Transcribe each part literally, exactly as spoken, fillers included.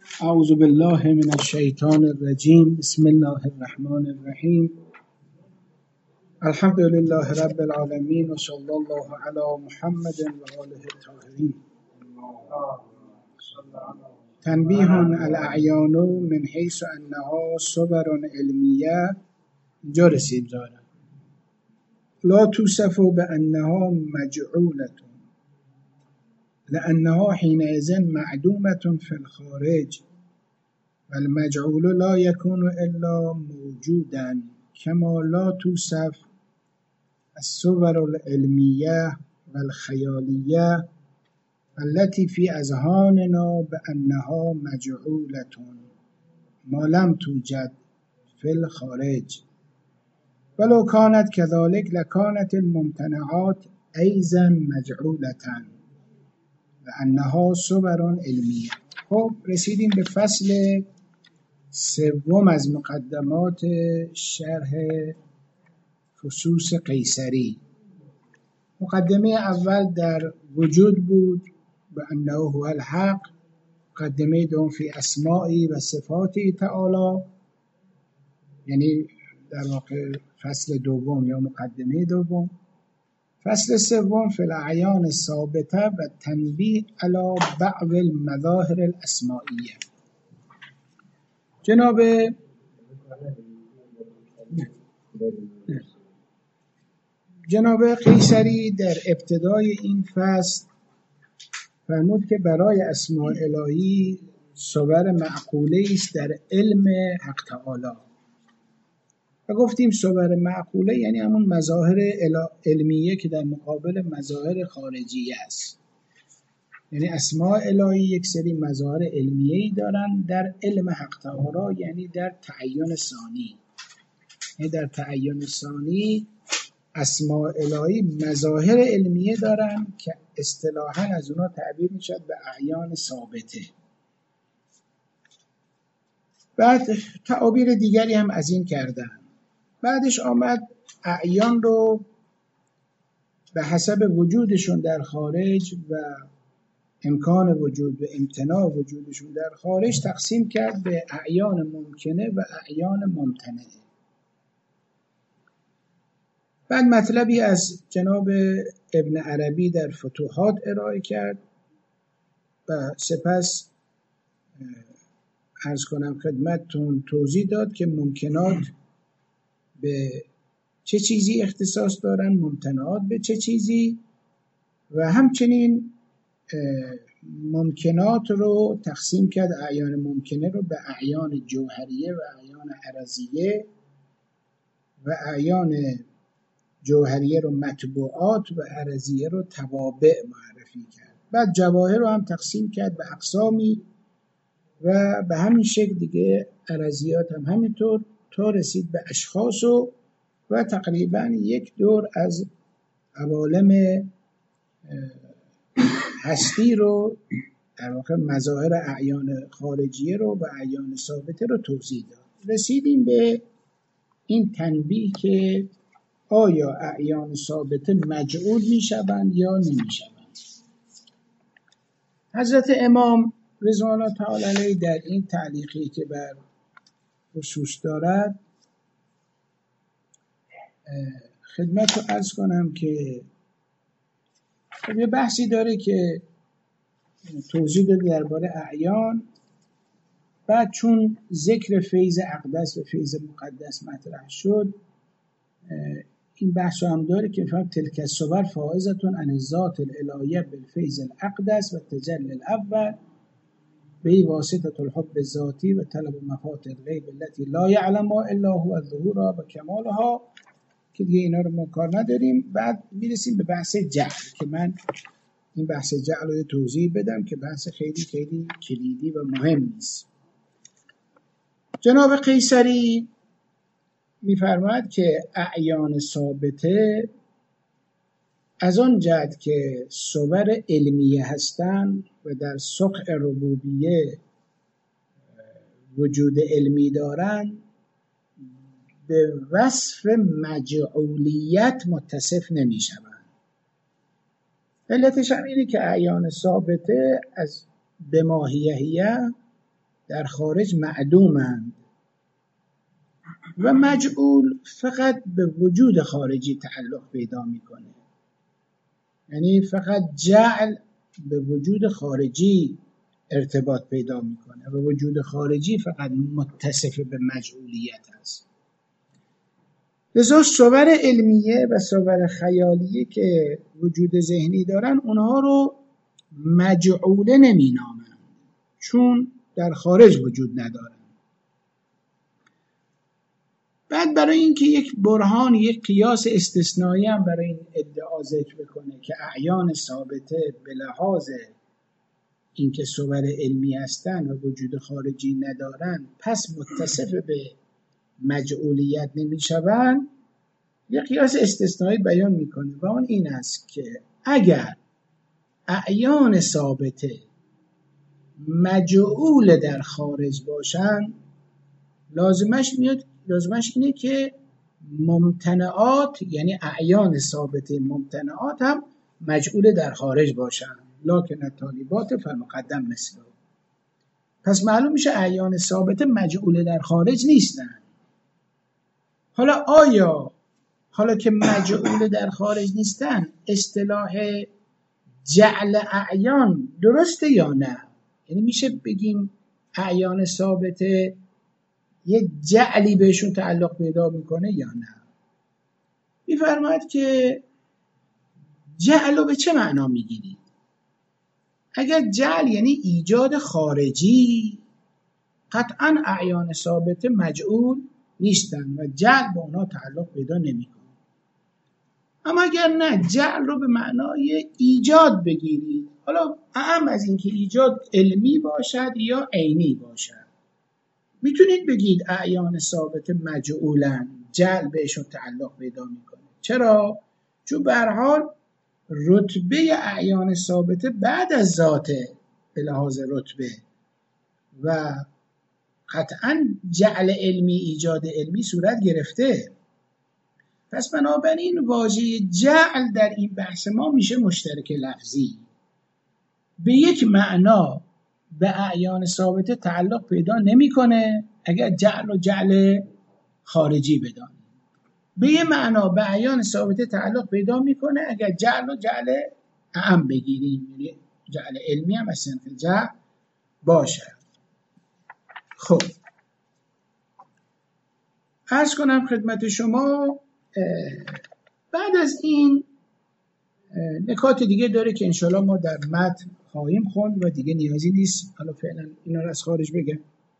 اعوذ بالله من الشیطان الرجیم. بسم الله الرحمن الرحیم. الحمد لله رب العالمین و صلی الله علی محمد و آله الطاهرین. تنبیه الاعیان من حیث انها صور علمیه. اینجا رسید داره لا توصف بانها مجعولة لانها حينئذ معدومة في الخارج والمجعول لا يكون الا موجودا كما لا توصف الصور العلمیه والخیالیه التي في اذهاننا بانها مجعولة ما لم توجد في الخارج ولو كانت كذلك لكانت الممتنعات ايضا مجعولة لانها صور علمیه. خب رسیدیم به فصل سوم از مقدمات شرح فصوص قیصری. مقدمه اول در وجود بود به انه هو الحق، مقدمه دوم فی اسمائی و صفاتی تعالی، یعنی در واقع فصل دوم یا مقدمه دوم. فصل سوم فی الاعیان ثابته و تنبیه علی بعض المظاهر الاسمائیه. جناب جناب قیصری در ابتدای این فصل فرمود که برای اسماء الهی صور معقوله است در علم حق تعالی و گفتیم صور معقوله یعنی همون مظاهر علمیه که در مقابل مظاهر خارجیه است. یعنی اسماء الهی یک سری مظاهر علمیه‌ای دارن در علم حق تعالی، یعنی در تعین ثانی. یعنی در تعین ثانی اسماء الهی مظاهر علمیه دارن که اصطلاحاً از اونا تعبیر میشد به اعیان ثابته. بعد تعابیر دیگری هم از این کردن. بعدش آمد اعیان رو به حسب وجودشون در خارج و امکان وجود و امتناع وجودشون در خارج تقسیم کرد به اعیان ممکنه و اعیان ممتنعه. بعد مطلبی از جناب ابن عربی در فتوحات ارائه کرد و سپس عرض کنم خدمتتون توضیح داد که ممکنات به چه چیزی اختصاص دارن، ممتنعات به چه چیزی، و همچنین ممکنات رو تقسیم کرد، اعیان ممکنه رو به اعیان جوهریه و اعیان عرضیه و اعیان جوهریه رو مطبوعات و عرضیه رو توابع معرفی کرد. بعد جواهر رو هم تقسیم کرد به اقسامی و به همین شکل دیگه عرضیات هم همینطور تا رسید به اشخاص و و تقریبا یک دور از عوالم هستی رو در واقع مظاهر اعیان خارجیه رو و اعیان ثابته رو توضیح داد. رسیدیم به این تنبیه که آیا اعیان ثابته مجعول می شوند یا نمی شوند. حضرت امام رضوان الله تعالی علیه در این تعلیقی که بر خصوص دارد خدمت رو عرض کنم که یه بحثی داره که توضیح داده درباره اعیان. بعد چون ذکر فیض اقدس و فیض مقدس مطرح شد این بحث هم داره که فهم تلک الصور فائزتون عن الذات الالهیه بالفیض الاقدس و تجلی الاول به واسطه الحب الذاتی و طلب مفاتن الغیب التي لا یعلمها الا هو الظهور و کمالها، که دیگه اینا رو ما کار نداریم. بعد میرسیم به بحث جعل که من این بحث جعل رو توضیح بدم که بحث خیلی خیلی کلیدی و مهم نیست. جناب قیصری میفرماید که اعیان ثابته از آن جهت که صور علمیه هستند و در سقع ربوبیه وجود علمی دارند به وصف مجعولیت متصف نمی شوند. علتش هم اینه که اعیان ثابته از به ماهیهیه در خارج معدومند و مجعول فقط به وجود خارجی تعلق پیدا میکنه. یعنی فقط جعل به وجود خارجی ارتباط پیدا میکنه و وجود خارجی فقط متصف به مجعولیت است. لذا صور علمیه و صور خیالیه که وجود ذهنی دارن اونها رو مجعوله نمی نامن، چون در خارج وجود ندارن. بعد برای اینکه یک برهان، یک قیاس استثنایی هم برای این ادعا ذکر بکنه که اعیان ثابته به لحاظ اینکه صور علمی هستن و وجود خارجی ندارن پس متصف به مجعولیت نمیشوند، یک قیاس استثنایی بیان میکنه و اون این است که اگر اعیان ثابته مجعول در خارج باشن، لازمش میاد لازمش اینه که ممتنعات، یعنی اعیان ثابته ممتنعات هم مجعول در خارج باشن، لکن الطالبات فالمقدم مثله. پس معلوم میشه اعیان ثابته مجعول در خارج نیستن. حالا آیا حالا که مجعول در خارج نیستن اصطلاح جعل اعیان درسته یا نه؟ یعنی میشه بگیم اعیان ثابته یه جعلی بهشون تعلق پیدا میکنه یا نه؟ میفرماید که جعل رو به چه معنا میگیرید؟ اگر جعل یعنی ایجاد خارجی، قطعا اعیان ثابته مجعول نیستن و جعل به اونا تعلق پیدا نمیکنه. اما اگر نه، جعل رو به معنای ایجاد بگیرید، حالا اهم از این که ایجاد علمی باشد یا عینی باشد، میتونید بگید اعیان ثابت مجعولن، جعل بهشون تعلق پیدا میکنه. چرا؟ چون به هر حال رتبه اعیان ثابته بعد از ذاته به لحاظ رتبه و قطعا جعل علمی، ایجاد علمی صورت گرفته. پس بنابراین واژه جعل در این بحث ما میشه مشترک لفظی، به یک معنا به اعیان ثابته تعلق پیدا نمیکنه اگر جعل و جعل خارجی بدانیم، به یک معنا به اعیان ثابته تعلق پیدا میکنه اگر جعل و جعل اعم بگیریم، یعنی جعل علمی هم از صنف جعل باشه. خب عرض کنم خدمت شما، بعد از این نکات دیگه داره که انشالله ما در متن خواهیم خوند و دیگه نیازی نیست حالا فعلا اینا رو از خارج بگم.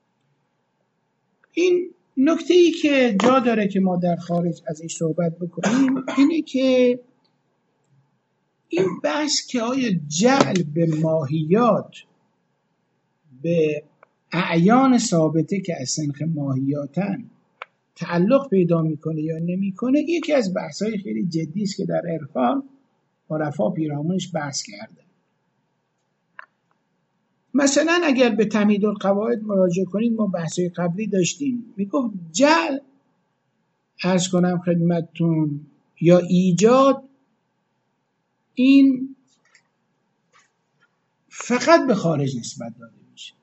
این نکته ای که جا داره که ما در خارج از این صحبت بکنیم اینه که این بحث که آیا جعل به ماهیات، به اعیان ثابته که از سنخ ماهیاتن تعلق پیدا میکنه یا نمیکنه، یکی از بحث‌های خیلی جدی است که در عرفان عرفا پیرامونش بحث کرده. مثلا اگر به تمهید القواعد مراجعه کنید، ما بحث‌های قبلی داشتیم، میگفت جعل عرض کنم خدمتتون یا ایجاد این فقط به خارج نسبت داده میشه،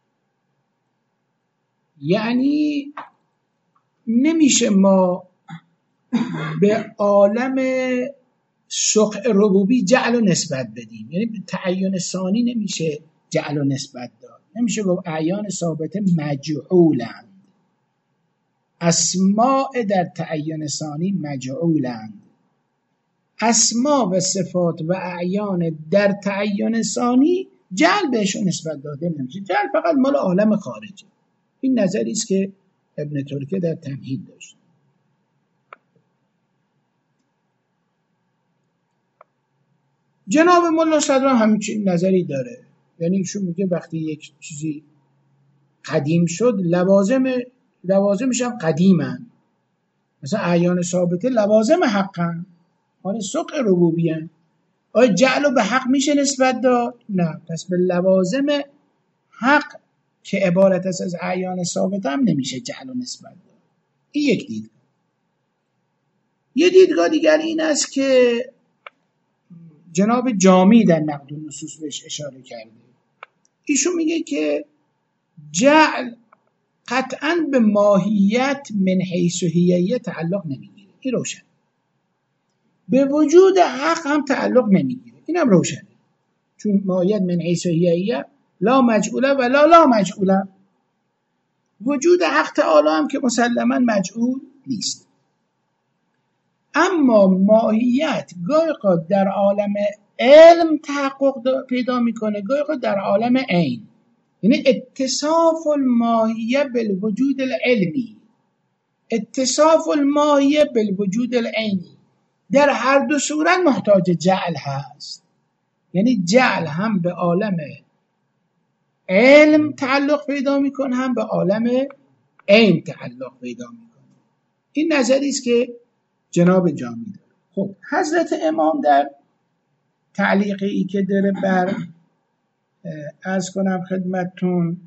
یعنی نمیشه ما به عالم سقع ربوبی جعل و نسبت بدیم، یعنی به تعین ثانی نمیشه جعل و نسبت داد، نمیشه گفت اعیان ثابته مجعولند، اسماء در تعین ثانی مجعولند، اسماء و صفات و اعیان در تعین ثانی جعل بهشون نسبت داده نمیشه، جعل فقط مال عالم خارجی. این نظری است که ابن ترکه در تمهید داشت. جناب مولا صدر هم همین نظری داره، یعنی ایشون میگه وقتی یک چیزی قدیم شد لوازم لوازمش هم قدیمن، مثلا اعیان ثابته لوازم حقن، مال سقع ربوبیه. آیا جعل به حق میشه نسبت داد؟ نه، پس به لوازم حق که عبارت است از اعیان ثابت هم نمیشه جعل نسبت داد. این یک دیدگاه. یه دیدگاه دیگر این است که جناب جامی در نقد النصوص بهش اشاره کرده. ایشون میگه که جعل قطعا به ماهیت من حیث و هیئیه تعلق نمیگیره، این روشن. به وجود حق هم تعلق نمیگیره، این هم روشنه، چون ماهیت من حیث و هیئیه لا مجعوله و لا لا مجعوله. وجود حق تعالی هم که مسلما مجعول نیست. اما ماهیت گاهی قد در عالم علم تحقق پیدا میکنه، گاهی قد در عالم عین، یعنی اتصاف الماهیه بالوجود العلمی، اتصاف الماهیه بالوجود العینی، در هر دو صورت محتاج جعل هست. یعنی جعل هم به عالم علم تعلق پیدا میکنه، هم به عالم عین تعلق پیدا میکنه. این نظری است که جناب جامی داره. خب حضرت امام در تعلیقی که داره بر عرض کنم خدمتتون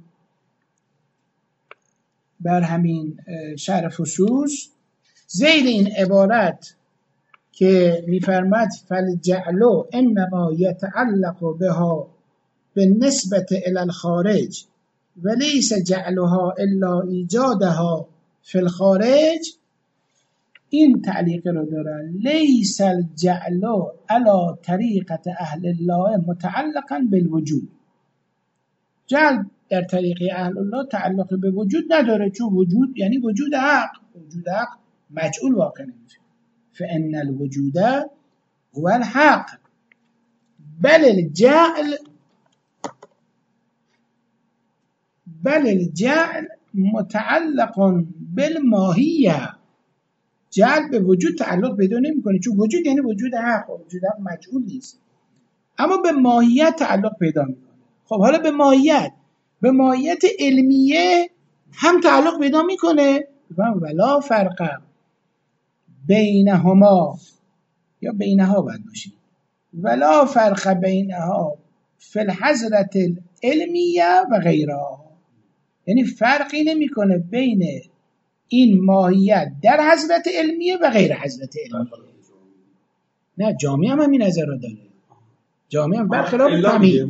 بر همین شرح فصوص، زیر این عبارت که میفرماد فالجعل انما یتعلق بها بالنسبة الى الخارج وليس جعلها الا ایجادها فی الخارج، این تعلیق رو داره لیس الجعل على طریقة اهل الله متعلقا بالوجود. جعل در طریق اهل الله تعلق به وجود نداره، چون وجود یعنی وجود حق، وجود حق مجعول واقع نمیشه. فان الوجود هو الحق بل الجعل بل الجعل متعلق بالماهیه. جعل به وجود تعلق پیدا نمیکنه، چون وجود یعنی وجود حق، وجود حق مجعول نیست، اما به ماهیت تعلق پیدا میکنه. خب حالا به ماهیت به ماهیت علمیه هم تعلق پیدا میکنه، ولا فرق بینهما، یا بینها باید باشید، ولا فرق بینها فی الحضرة العلمیه و غیرها، یعنی فرقی نمیکنه بین این ماهیت در حضرت علمیه و غیر حضرت علمیه. نه جامعه هم همین نظر رو داره، جامعه هم برخلاف فهمی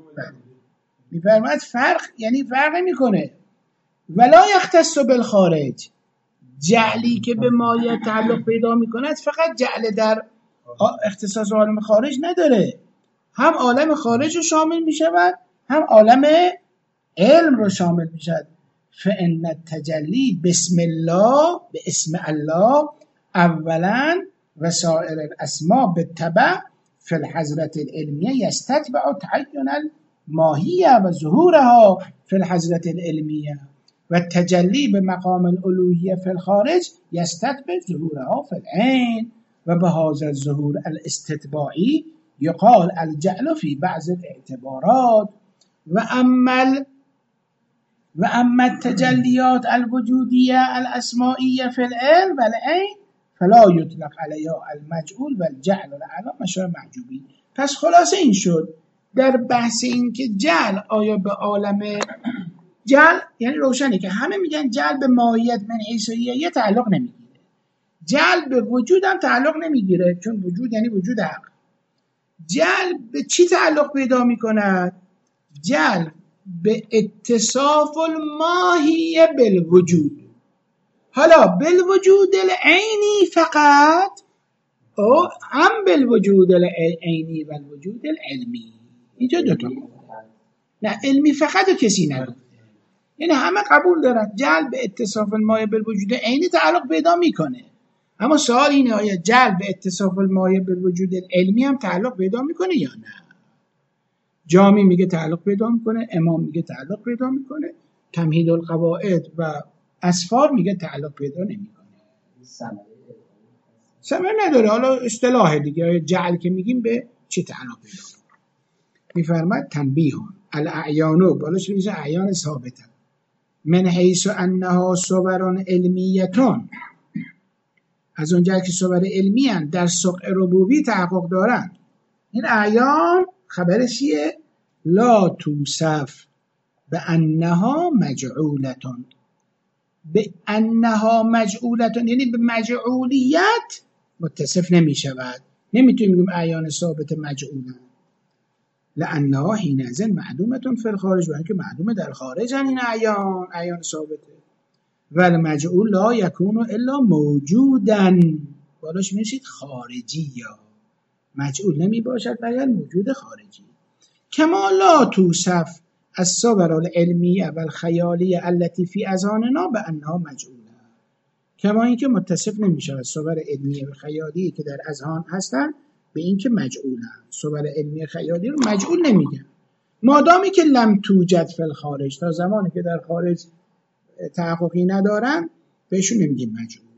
میفرماید فرق یعنی فرق میکنه. ولا یختص بالخارج، جعلی که به ماهیت تعلق پیدا میکند فقط جعل در اختصاص عالم خارج نداره، هم عالم خارج رو شامل میشود، هم عالم علم رو شامل میشود. فإن التجلی بسم الله، به اسم الله اولا و سائر الاسماء بالتبع فی الحضرة العلمیه یستتبع تعین الماهیه و ظهورها فی الحضرة العلمیه و التجلی به مقام الالوهیه فی الخارج یستتبع ظهورها فی العین و به هذا الظهور الاستتباعی یقال الجعل فی بعض الاعتبارات و عمل و اما التجلیات الوجودیه الاسمائیه فی العلم و العین فلا یطلق علیها المجعول و الجعل العلا مشار معجوبی. پس خلاصه این شد در بحث این که جعل آیا به عالم جعل، یعنی روشنه که همه میگن جعل به ماهیت من حیثیه تعلق نمیگیره، جعل به وجود هم تعلق نمیگیره، چون وجود یعنی وجود حق. جعل به چی تعلق پیدا میکند؟ جعل به اتصاف الماهیه بالوجود. حالا بالوجود العینی فقط او هم بالوجود العینی و الوجود العلمی. اینجا دوتا نه علمی فقط و کسی نداره، یعنی همه قبول دارن جعل به اتصاف الماهیه بالوجود عینی تعلق پیدا میکنه، اما سوال اینه آیا جعل به اتصاف الماهیه بالوجود العلمی هم تعلق پیدا میکنه یا نه؟ جامی میگه تعلق پیدا میکنه، امام میگه تعلق پیدا میکنه، تمهید القواعد و اسفار میگه تعلق پیدا نمیکنه. ثمر نداره. حالا اصطلاح دیگه جعل که میگیم به چی تعلق پیدا میفرماد؟ تنبیه الاعیانو بالاش میشه اعیان ثابته من حیث انها صور علمیتون، از اونجایی که صور علمی هستند در سقع ربوبی تحقق دارن. این اعیان خبرشیه لا توصف به انها مجعولتون، به انها مجعولتون یعنی به مجعولیت متصف نمی شود. نمیتونیم بگیم اعیان ثابت مجعولن، لانها حینئذ معدومه فی الخارج، برای اینکه معدومه در خارج این اعیان اعیان ثابته. والمجعول لا یکون الا موجودا، بالاش میشید خارجی، یا مجعول نمی باشد مگر موجود خارجی. کما لا توصف الصور العلمیه و الخیالیه التي فی اذهاننا بانها مجعوله، کما اینکه متصف نمیشه از صور علمیه و خیالیه که در اذهان هستن به اینکه مجعولن. صور علمیه خیالی رو مجعول نمیگن مادامی که لم توجد فی الخارج، تا زمانی که در خارج تحققی ندارن بهشون نمیگیم مجعول.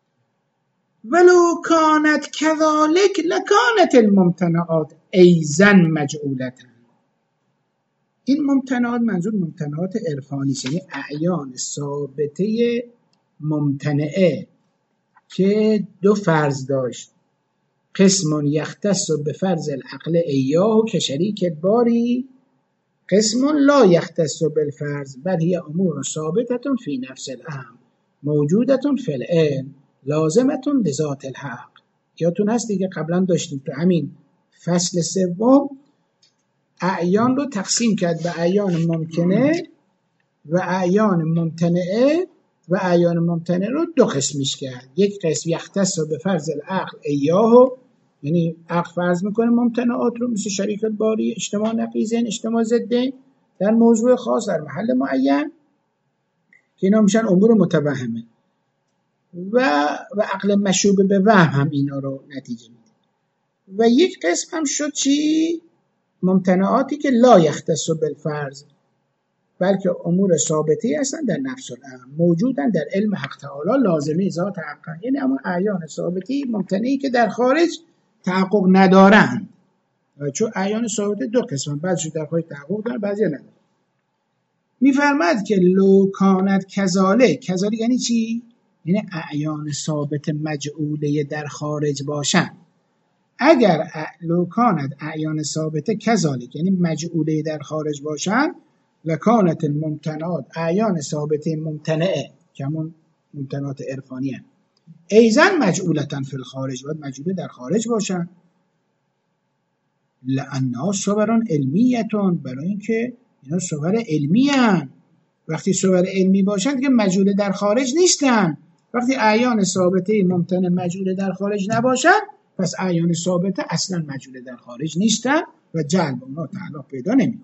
ولو کانت کذالک لکانت الممتنعات ایضا مجعولتا. این ممتنعات منظور ممتنعات عرفانی است، یعنی اعیان ثابته ممتنعه که دو فرض داشت. قسم یختص بفرض العقل ایاه که شریک باری، قسم لا یختص بالفرض بل هی امور ثابته فی نفس الامر موجوده فی العلم لازمه لذات الحق. یادتون هست دیگه قبلا داشتیم تو همین فصل سوم اعیان رو تقسیم کرد به اعیان ممکنه و اعیان ممتنعه و اعیان ممتنعه رو دو قسمیش کرد. یک قسم یختص به فرض العقل ایاه، یعنی عقل فرض میکنه ممتنعات رو مثل شریک الباری، اجتماع نقیضین، اجتماع ضدین در موضوع خاص در محل معین که اینا میشن امور متوهمه، و و عقل مشوب به وهم هم اینا رو نتیجه میده. و یک قسم هم شد چی؟ ممتنعاتی که لا یختص بالفرض بلکه امور ثابتی هستن در نفس الامر موجودن در علم حق تعالی لازمه ذات حق، یعنی اما اعیان ثابتی ممتنعی که در خارج تحقق ندارند. چون اعیان ثابت دو قسم، بعضی در خارج تحقق دارن بعضی ندارن. میفرماد که لو کانت کذالک، کذالک یعنی چی؟ یعنی اعیان ثابت مجعوله در خارج باشن. اگر لو کانت اعیان ثابت کذالک یعنی مجعوله در خارج باشن، لکانت الممتنعات اعیان ثابت ممتنعه که همون ممتنعات عرفانی هست ایضا مجعولتن فی الخارج، باید مجعوله در خارج باشن. لانها صور علمیتون، برای اینکه اینا صور علمی هستند. وقتی صور علمی باشن دیگه مجعوله در خارج نیستن. وقتی اعیان ثابته ممتنع مجعوله در خارج نباشن پس اعیان ثابته اصلا مجعوله در خارج نیستن و جعل با اونا تعلق پیدا نمیکنه.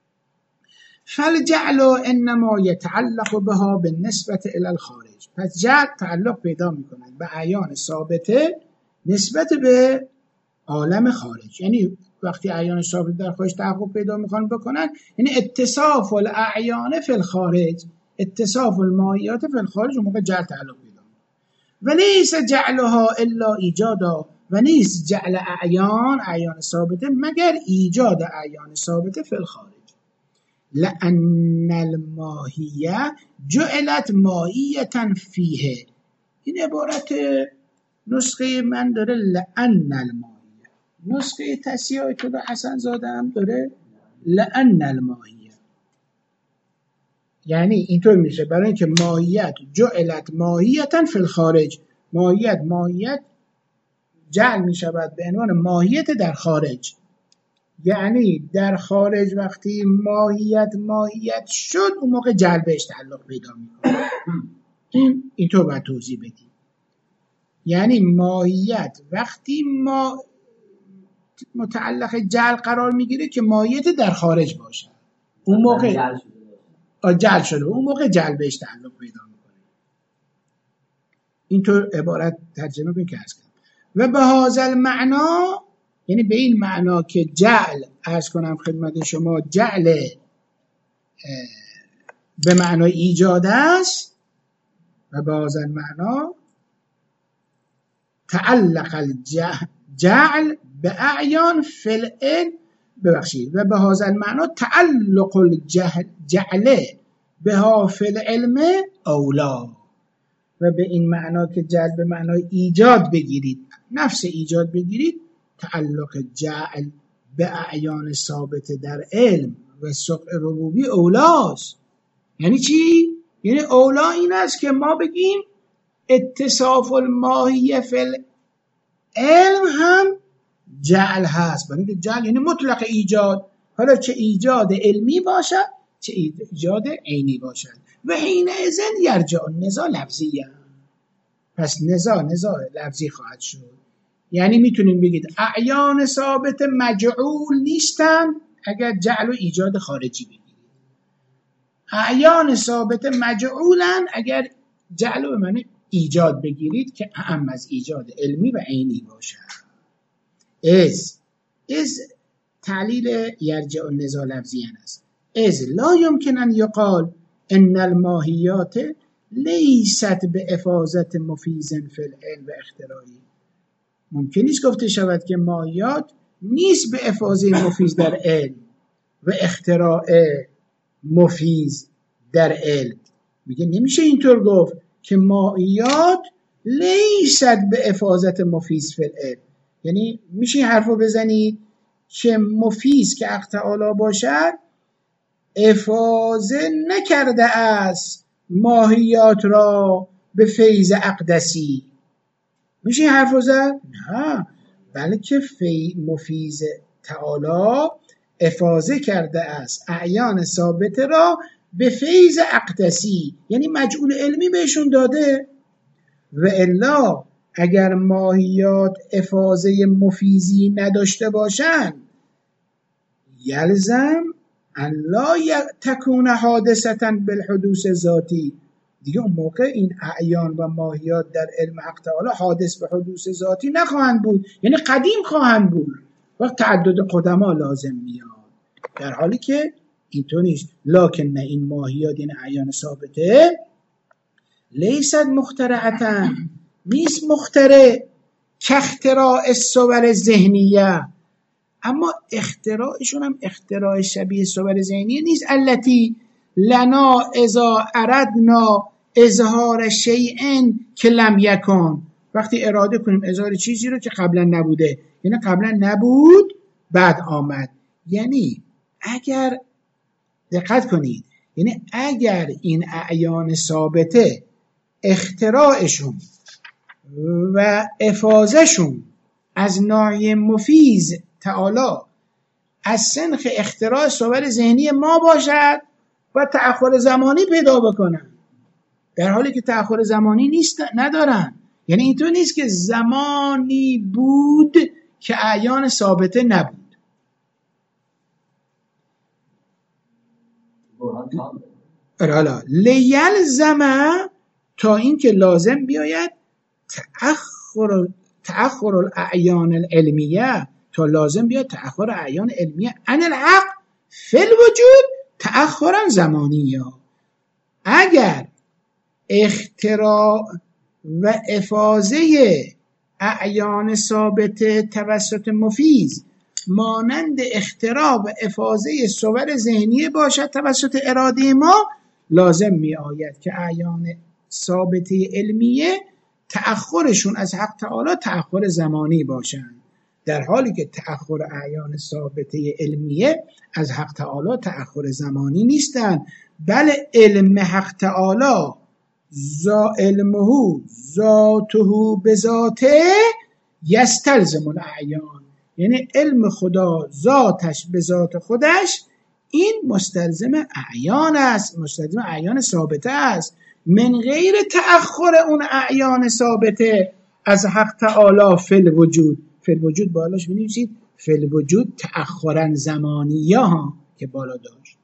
فالجعل انما يتعلق بها بالنسبه الى الخارج، پس جعل تعلق پیدا میکنه به اعیان ثابته نسبت به عالم خارج. یعنی وقتی اعیان ثابت در خارج تحقق پیدا میکنن بکنن، یعنی اتصاف الاعیان فی الخارج، اتصاف الماهیات فی الخارج، اون موقع جعل تعلق پیدا میکنه. و لیس جعلها الا ایجادا، و نیست جعل اعیان اعیان ثابته مگر ایجاد اعیان ثابته فی الخارج. لأن الماهیه جعلت ماهیتا فیه، این عبارت نسخه من داره لأن الماهیه، نسخه تصحیح آیت الله حسن زاده هم داره لأن الماهیه، یعنی اینطور میشه برای اینکه ماهیت جعلت ماهیتا فی الخارج، ماهیت ماهیت جعل میشود به عنوان ماهیت در خارج، یعنی در خارج وقتی ماهیت ماهیت شد اون موقع جعل بهش تعلق پیدا میکنه. این اینطور باید توضیح بدیم. یعنی ماهیت وقتی ما متعلق جعل قرار میگیره که ماهیت در خارج باشه، اون موقع جعل شده، اون موقع جعل بهش تعلق پیدا میکنه. اینطور عبارت ترجمه کنیم که هست. و به هذا المعنا، یعنی به این معنا که جعل، عرض کنم خدمت شما، جعل به معنای ایجاد است، و به هذا المعنا تعلق الجعل به اعیان فی العلم، ببخشید، و به هذا المعنا تعلق الجعل بها فی العلم اولا، و به این معنا که جعل به معنای ایجاد بگیرید، نفس ایجاد بگیرید، تعلق جعل به اعیان ثابت در علم و سقع ربوبی اولاست. یعنی چی؟ یعنی اولا این است که ما بگیم اتصاف الماهیه فی العلم هم جعل هست، برای اینکه جعل یعنی مطلق ایجاد، حالا چه ایجاد علمی باشد چه ایجاد عینی باشد. و حین اذن یرجع النزاع لفظی، پس نزاع نزاع لفظی خواهد شد. یعنی میتونیم بگید اعیان ثابت مجعول نیستن اگر جعل و ایجاد خارجی بگیرید، اعیان ثابت مجعولن اگر جعل و معنی ایجاد بگیرید که اهم از ایجاد علمی و عینی باشد. از از تعلیل یرجع النزاع لفظیان است. از لا یمکن ان یقال ان الماهیات لیست به افاظت مفیز فی العلم و اختراعی. ممکن نیست گفته شود که ماهیات نیست به افاظه مفیز در علم و اختراع مفیز در علم. میگه نمیشه اینطور گفت که ماهیات لیست به افاظت مفیز فی العلم. یعنی میشه این حرفو بزنید که مفیز که حق تعالی باشد افاظه نکرده است ماهیات را به فیض اقدسی. میشه این حرفو زد؟ نه، بلکه فی مفیز تعالی افاظه کرده است اعیان ثابته را به فیض اقدسی، یعنی مجعول علمی بهشون داده. و الا اگر ماهیات افاظه مفیزی نداشته باشند یلزم ان لا تکون حادثتا بالحدوث ذاتی، دیگه اون موقع این اعیان و ماهیات در علم حق تعالی حادث به حدوث ذاتی نخواهند بود، یعنی قدیم خواهند بود. وقت تعدد قدما لازم میاد، در حالی که اینطور نیست. لکن نه، این ماهیات این اعیان ثابته لیست مخترعتن، نیست مخترع که اختراع الصور ذهنیه، اما اختراعشون هم اختراع شبیه صور ذهنیه نیست. التي لنا اذا اردنا اظهار شیء که لم یکن، وقتی اراده کنیم اظهار چیزی رو که قبلا نبوده، یعنی قبلا نبود بعد آمد. یعنی اگر دقت کنید، یعنی اگر این اعیان ثابته اختراعشون و افاظهشون از ناحیه مفیز تعالی از سنخ اختراع صور ذهنی ما باشد و تأخر زمانی پیدا بکنن، در حالی که تأخر زمانی نیست ندارن. یعنی اینطور نیست که زمانی بود که اعیان ثابته نبود. حالا لیلزم، تا این که لازم بیاید تأخر تأخر الاعیان العلمیه، تا لازم بیاد تأخر اعیان علمیه عن الحق فی الوجود تأخرا زمانیه. اگر اختراع و افاظه اعیان ثابت توسط مفیز مانند اختراع و افاظه صور ذهنیه باشد توسط اراده ما، لازم می آید که اعیان ثابته علمیه تأخرشون از حق تعالی تأخر زمانی باشند، در حالی که تأخر اعیان ثابته علمیه از حق تعالی تأخر زمانی نیستند. بله علم حق تعالی ذا علمه ذاته بذاته یستلزم الاعیان، یعنی علم خدا ذاتش به ذات خودش این مستلزم اعیان است، مستلزم اعیان ثابته است، من غیر تأخر اون اعیان ثابته از حق تعالی فی الوجود. فی الوجود بالاش بنویسید فی الوجود تأخرا زمانیه ها که بالا داشت.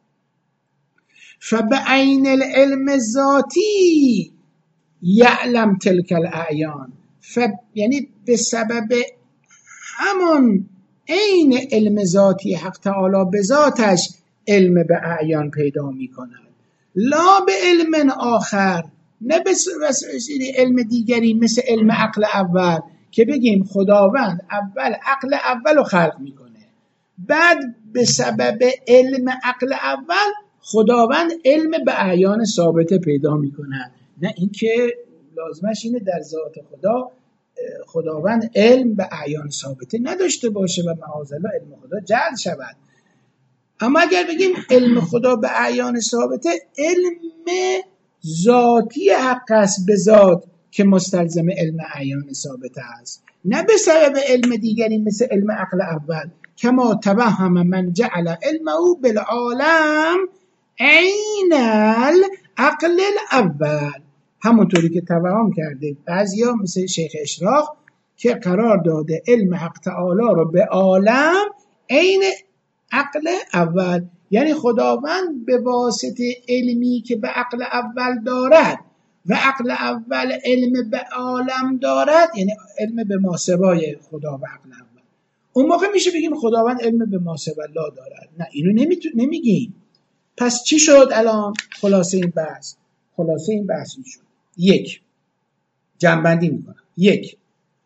فبعین العلم ذاتی یعلم تلک الاعیان، ف یعنی به سبب همون عین علم ذاتی حق تعالی به ذاتش علم به اعیان پیدا می کند، لا به علم آخر، نه به وسیله علم دیگری مثل علم عقل اول که بگیم خداوند اول عقل اول رو خلق میکنه، بعد به سبب علم عقل اول خداوند علم به اعیان ثابته پیدا میکنه. نه، این که لازمش اینه در ذات خدا خداوند علم به اعیان ثابته نداشته باشه و معاذالله علم خدا جعل شود. اما اگر بگیم علم خدا به اعیان ثابته، علم ذاتی حق است به ذات که مستلزم علم اعیان ثابته است، نه به سبب علم دیگری مثل علم عقل اول کما توهم من جعل علمه بالعالم عین العقل الاول. همونطوری که توهم کرده بعضیا مثل شیخ اشراق که قرار داده علم حق تعالی رو به عالم عین عقل اول، یعنی خداوند به واسطه علمی که به عقل اول دارد و عقل اول علم به عالم دارد، یعنی علم به ماسوای خدا و عقل اول، اون موقع میشه بگیم خداوند علم به ماسوای الله دارد. نه، اینو نمیگیم. پس چی شد الان؟ خلاصه این بحث خلاصه این بحث این شد. یک، جنبندی میکنم. یک،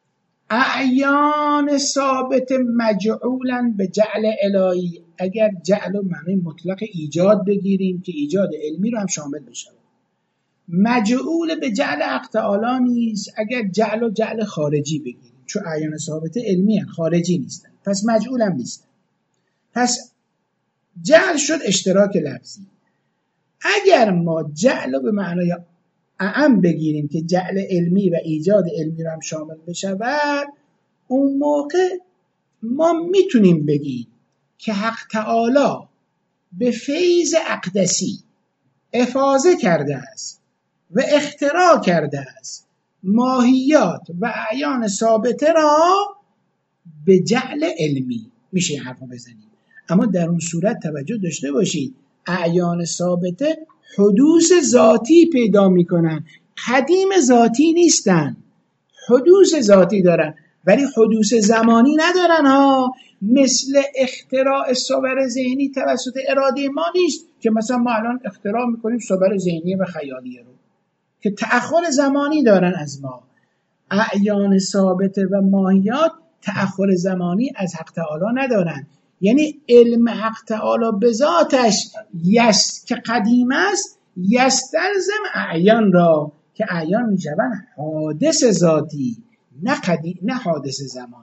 اعیان ثابت مجعولن به جعل الهی. اگر جعل و معنی مطلق ایجاد بگیریم که ایجاد علمی رو هم شامل بشه، مجعول به جعل حق تعالی نیست. اگر جعل و جعل خارجی بگیریم، چون اعیان ثابت علمی هن، خارجی نیستن، پس مجعول هم نیستن. پس جعل شد اشتراک لفظی. اگر ما جعل رو به معنای اعم بگیریم که جعل علمی و ایجاد علمی رو هم شامل بشود، اون موقع ما میتونیم بگیم که حق تعالی به فیض اقدسی افاضه کرده است و اختراع کرده است ماهیات و اعیان ثابته را به جعل علمی. میشه این حرف رو بزنیم، اما در اون صورت توجه داشته باشید اعیان ثابته حدوث ذاتی پیدا میکنن، قدیم ذاتی نیستن، حدوث ذاتی دارن ولی حدوث زمانی ندارن ها. مثل اختراع صور ذهنی توسط اراده ما نیست که مثلا ما الان اختراع میکنیم صور ذهنی و خیالیه رو که تأخر زمانی دارن از ما. اعیان ثابته و ماهیات تأخر زمانی از حق تعالی ندارن، یعنی علم حق تعالی به ذاتش یست که قدیم است یستلزم اعیان را که اعیان میشوند حادث ذاتی نه قدیم، نه حادث زمانی.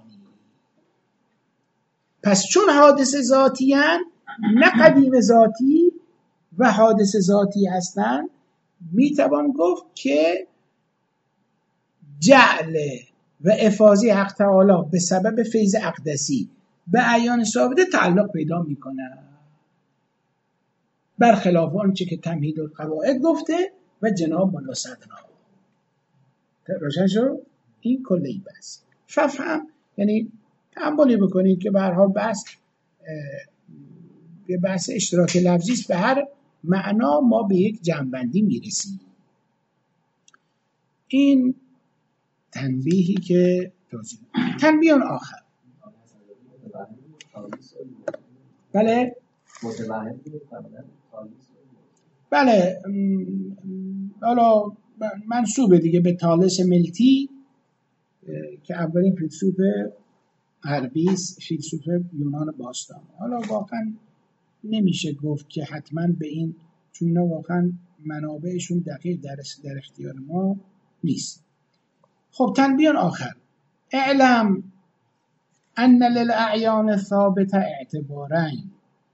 پس چون حادث ذاتی هن، نه قدیم ذاتی و حادث ذاتی هستن، میتوان گفت که جعل و افاضه حق تعالی به سبب فیض اقدسی به اعیان ثابته تعلق پیدا میکنه، برخلاف آنچه که تمهید القواعد گفته و جناب ملا صدرا. روشن شد؟ این کلی بحث. فهم یعنی تأملی بکنید که به هر حال بحث به بحث اشتراک لفظی است، به هر معنا ما به یک جنبندی میرسیم. این تنبیهی که توضیح. تنبیه آخر. بله بله حالا منسوبه دیگه به طالس ملتی که اولین فیلسوف غربی است، فیلسوف یونان باستان. حالا واقعا نمیشه گفت که حتما به این، چون اینا واقعا منابعشون دقیق در در اختیار ما نیست. خب تنبیه آخر. اعلم ان للاعیان الثابت اعتبارین.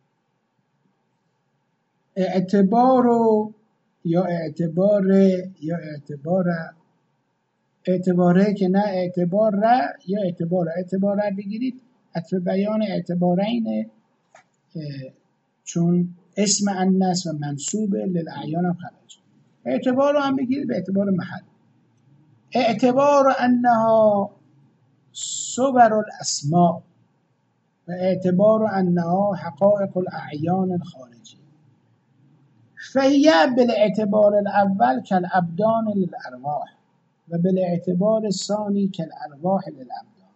اعتبار یا اعتبار یا اعتبار اعتباره که نه اعتبار را یا اعتبار اعتبار را بگیرید عطف بیان اعتبارین، چون اسم انس و منصوب للاعیان هم خرج. اعتبار رو هم بگیرید به اعتبار محل. اعتبار انها صور الاسماء و اعتبار انها حقائق الاعیان الخارجی. فهی بالاعتبار الاول کالابدان للارواح و بالاعتبار الثانی کالارواح للابدان.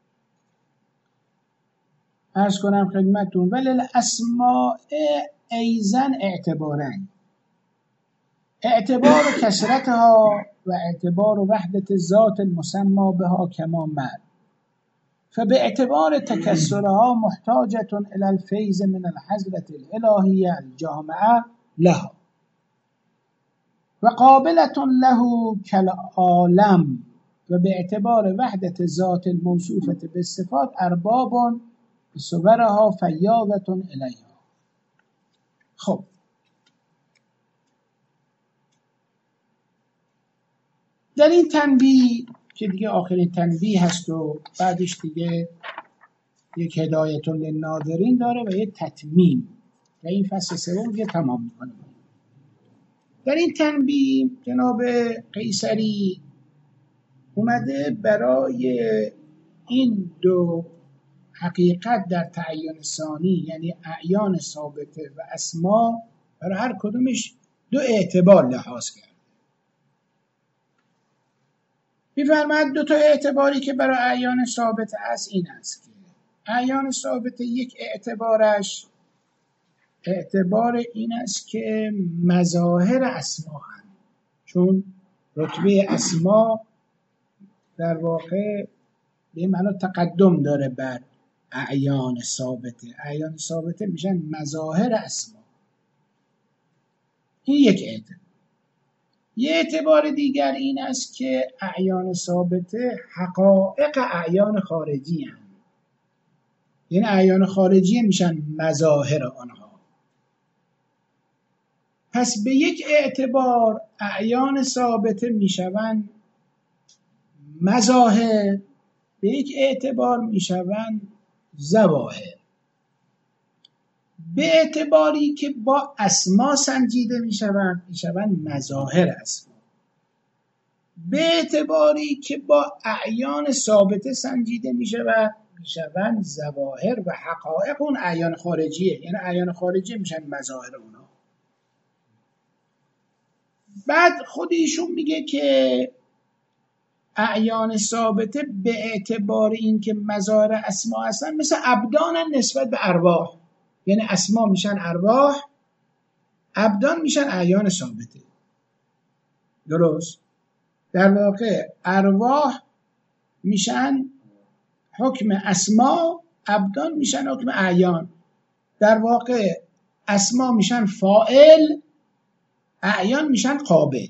عرض کنم خدمتون ولی الاسماء ایزن اعتبارین، اعتبار کثرتها و اعتبار وحدت ذات المسمى بها کما مر، فباعتبار تکثرها محتاجة الى الفیض من الحضرة الالهیة الجامعة لها و قابلة له کالعالم و باعتبار وحدت ذات الموصوفة بالصفات ارباب بصورها فیاضة الیها. خب در این تنبیه که دیگه آخرین تنبیه هست و بعدش دیگه یک هدایت للناظرین داره و یک تتمیم و این فصل سوم که تمام میکنه. در این تنبیه جناب قیصری اومده برای این دو حقیقت در تعین ثانی، یعنی اعیان ثابته و اسما، برای هر کدومش دو اعتبار لحاظ کرد. می‌فرماید دو تا اعتباری که برای اعیان ثابته است این است که اعیان ثابته یک اعتبارش اعتبار این است که مظاهر اسما هم، چون رتبه اسما در واقع به معنی تقدم داره بر اعیان ثابته. اعیان ثابته میشن مظاهر اسما. این یک اعتبار. یه اعتبار دیگر این است که اعیان ثابته حقایق اعیان خارجی هم. یعنی اعیان خارجی میشن مظاهر آنها. پس به یک اعتبار اعیان ثابته میشوند مظاهر، به یک اعتبار میشوند ظواهر. به اعتباری که با اسما سنجیده میشوند میشوند مظاهر اسما. به اعتباری که با اعیان ثابته سنجیده میشوند میشوند ظواهر و حقایق اون اعیان خارجیه، یعنی اعیان خارجی میشن مظاهر اونا. بعد خود ایشون میگه که اعیان ثابته به اعتبار این که مظاهر اسما هستن مثل ابدان نسبت به ارواح، یعنی اسما میشن ارواح، ابدان میشن اعیان ثابته. درست؟ در واقع ارواح میشن حکم اسما، ابدان میشن حکم اعیان. در واقع اسما میشن فاعل، اعیان میشن قابل.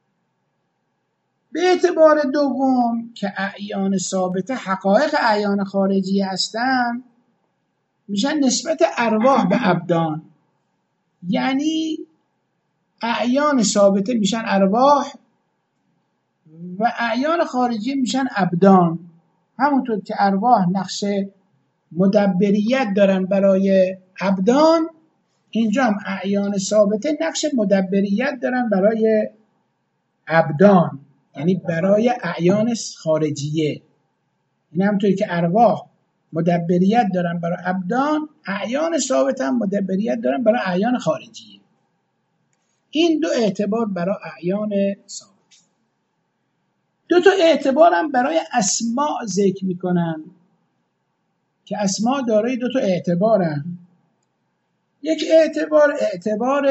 به اعتبار دوم که اعیان ثابته حقایق اعیان خارجی هستن میشن نسبت ارواح به ابدان، یعنی اعیان ثابته میشن ارواح و اعیان خارجی میشن ابدان. همونطور که ارواح نقش مدبریت دارن برای ابدان، اینجا هم اعیان ثابته نقش مدبریت دارن برای ابدان، یعنی برای اعیان خارجیه. این همونطوری که ارواح مدبریت دارن برای ابدان، اعیان ثابت هم مدبریت دارن برای اعیان خارجیه. این دو اعتبار برای اعیان ثابت. دو تا اعتبار هم برای اسماء ذکر میکنن که اسماء دارای دو تا اعتبارن. یک اعتبار اعتبار